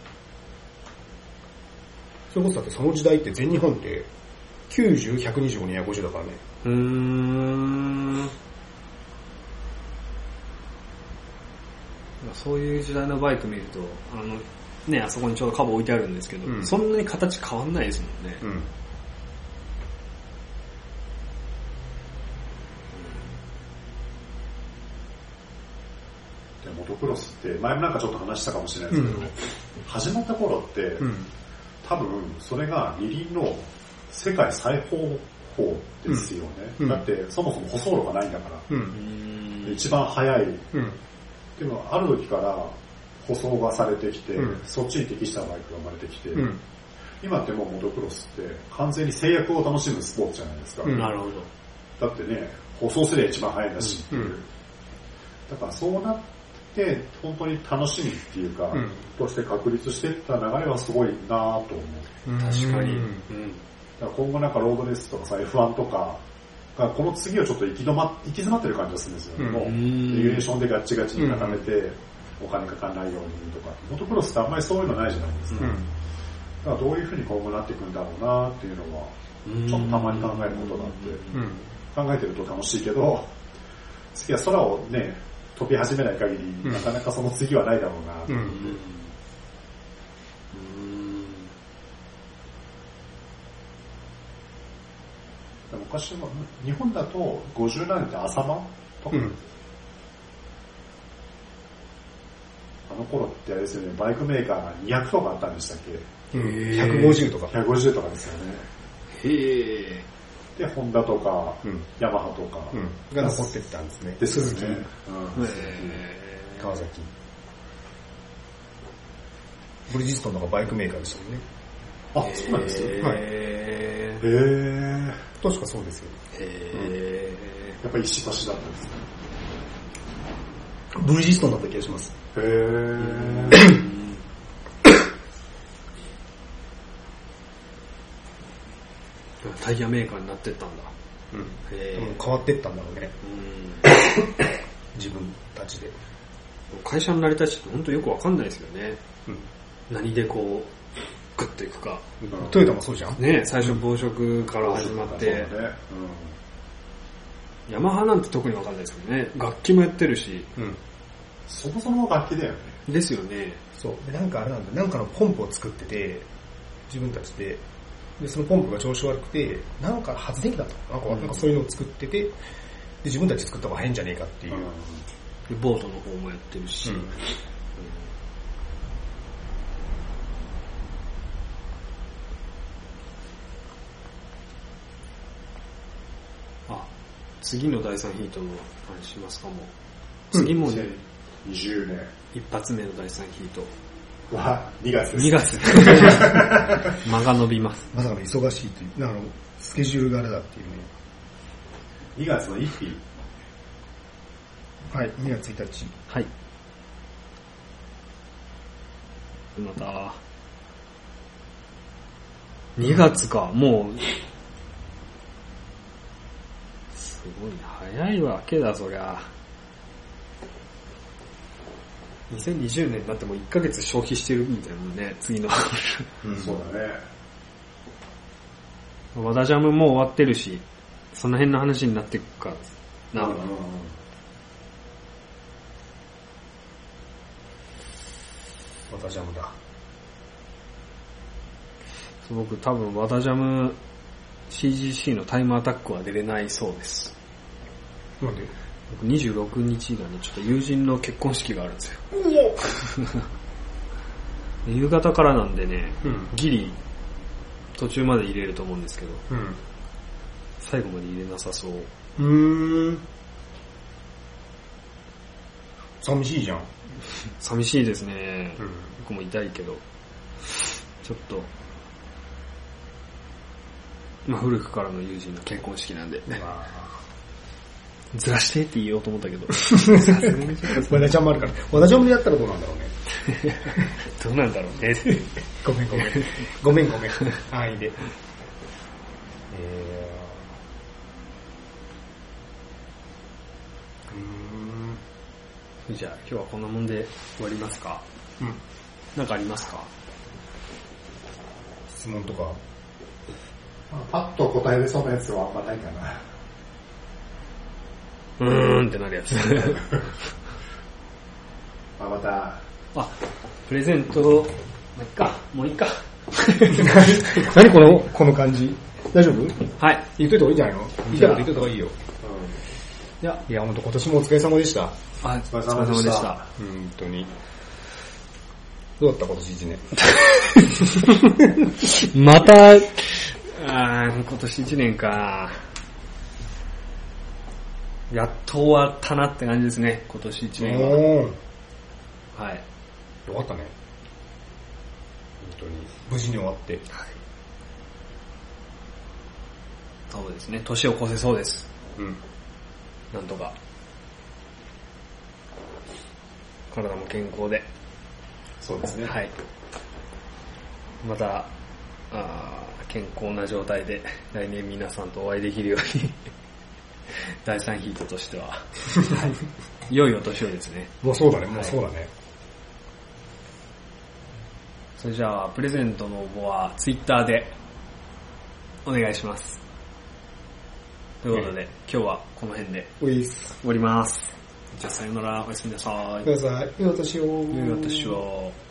Speaker 1: それこそだってその時代って全日本ってきゅうじゅう、ひゃくにじゅうご、にひゃくごじゅうだからね。うーん
Speaker 2: そういう時代のバイク見ると、あのね、あそこにちょうどカバー置いてあるんですけど、うん、そんなに形変わんないですもんね。うん
Speaker 3: モトクロスって前もなんかちょっと話したかもしれないですけど、うん、始まった頃って、うん、多分それが二輪の世界最高峰ですよね、うん、だってそもそも舗装路がないんだから、うん、一番速い、うん、でもある時から舗装がされてきて、うん、そっちに適したバイクが生まれてきて、うん、今ってもうモトクロスって完全に制約を楽しむスポーツじゃないですか、
Speaker 2: うん、なるほ
Speaker 3: ど。だってね舗装すれば一番速いんだし、うん、だからそうなって本当に楽しみっていうか、うん、として確立していった流れはすごいなぁと思う。
Speaker 2: 確かに、うん、
Speaker 3: だから今後なんかロードレースとかさ エフワン とかがこの次をちょっと行き止ま行き詰まってる感じがするんですよ、うん、もうレギュレーションでガッチガチに固めて、うん、お金かからないようにとか、モトクロスってあんまりそういうのないじゃないですか、うん、だからどういう風に今後なっていくんだろうなっていうのはちょっとたまに考えることがあって、うん、考えてると楽しいけど次は空をね飛び始めない限り、うん、なかなかその次はないだろうなと、うんうんうん、昔は日本だとごじゅうなんねんって浅間とか、うん、あの頃ってあれですよね、バイクメーカーがにひゃくとかあったんでしたっけ、
Speaker 1: うん、ひゃくごじゅうとか
Speaker 3: ひゃくごじゅうとかですよね。
Speaker 2: へえ。
Speaker 3: でホンダとか、うん、ヤマハとか、
Speaker 1: うん、が残ってったんですね。
Speaker 3: で鈴木、うん、
Speaker 1: 川崎、ブリヂストンとかバイクメーカーでしたもんね。
Speaker 3: あ、そうなんですよ。はい。へー。
Speaker 1: 確かそうですよ。
Speaker 3: へー。やっぱり石橋だったんですか。
Speaker 1: ブリヂストンだった気がします。
Speaker 3: へー。
Speaker 2: タイヤメーカーになってったんだ。
Speaker 1: うん。へー。変わってったんだろうね。うん。自分たちで。
Speaker 2: 会社の成り立ちって本当よくわかんないですよね。うん。何でこう、グッといくか。
Speaker 1: トヨタもそうじゃん
Speaker 2: ね、最初暴食から始まって、ね、うん、ヤマハなんて特にわかんないですけどね、楽器もやってるし、うん、
Speaker 3: そもそも楽器だよね。
Speaker 2: ですよね。
Speaker 1: そう。で、なんかあれなんだ、なんかのポンプを作ってて、自分たちで、で、そのポンプが調子悪くて、なんか発電機だったのかな、うん、なんかそういうのを作ってて、で、自分たち作った方が変じゃねえかっていう。
Speaker 2: うん、ボートの方もやってるし、うんうん、 次のだいさんヒートの話しますかも。次もね、
Speaker 3: にじゅうねん。
Speaker 2: 一発目のだいさんヒート。
Speaker 3: は、にがつです。
Speaker 2: にがつ。間が伸びます。
Speaker 1: まさかの忙しいという、なんかスケジュールがあれだっていうね。
Speaker 3: にがつのついたち。
Speaker 1: はい、にがつついたち。
Speaker 2: はい。また、にがつか、もう、すごい早いわけだ、そりゃ。にせんにじゅうねんになってもいっかげつ消費してるみたいなもんね、次の。
Speaker 3: うん、そうだね。
Speaker 2: 和田ジャムも終わってるし、その辺の話になっていくかな。うんうんうん、
Speaker 1: 和田ジャムだ。
Speaker 2: 僕多分和田ジャム シージーシー のタイムアタックは出れないそうです。
Speaker 1: なんで？
Speaker 2: 僕にじゅうろくにちがね、ちょっと友人の結婚式があるんですよ。夕方からなんでね、うん、ギリ途中まで入れると思うんですけど、うん、最後まで入れなさそう。
Speaker 1: うーん。寂しいじゃん。
Speaker 2: 寂しいですね。うん、僕も痛いけど、ちょっと、まあ古くからの友人の結婚式なんで、ね。ずらしてって言おうと思ったけど。
Speaker 1: 和田ちゃんもあるから。和田ちゃんもやったらどうなんだろうね。
Speaker 2: どうなんだろうね。
Speaker 1: ごめんごめん。ごめんごめん。安易で。え
Speaker 2: ー、うーん。じゃあ今日はこんなもんで終わりますか？うん。なんかありますか？
Speaker 1: 質問とか。
Speaker 3: パッと答えれそうなやつはあんまないかな。
Speaker 2: うーんってなるやつ。
Speaker 3: まあまた。
Speaker 2: あ、プレゼント、もういっか、もういっか。
Speaker 1: 何この、この感じ。大丈夫？
Speaker 2: はい。
Speaker 1: 言っといた方がいいんじゃないの？言いたいこと言っといた方がいいよ。うん。いや、いや、ほんと今年もお疲れ様でした。
Speaker 2: あ、お疲れ様でした。
Speaker 1: 本当に。どうだった今年一年。
Speaker 2: また、あー、今年一年か。やっと終わったなって感じですね、今年一年は。はい。
Speaker 1: よかったね。本当に。無事に終わって。はい。
Speaker 2: そうですね、年を越せそうです。うん。なんとか。体も健康で。
Speaker 3: そうですね。
Speaker 2: はい。また、あ健康な状態で来年皆さんとお会いできるようにだいさんヒートとしては、はい、良いお年をですね。
Speaker 1: もうそうだね、もうそうだね。はい、
Speaker 2: それじゃあプレゼントの応募はツイッターでお願いします。ということで、今日はこの辺で終わります。じゃあさよなら、おやすみなさい。
Speaker 1: おやすみなさい。良いお年を。
Speaker 2: 良いお年を。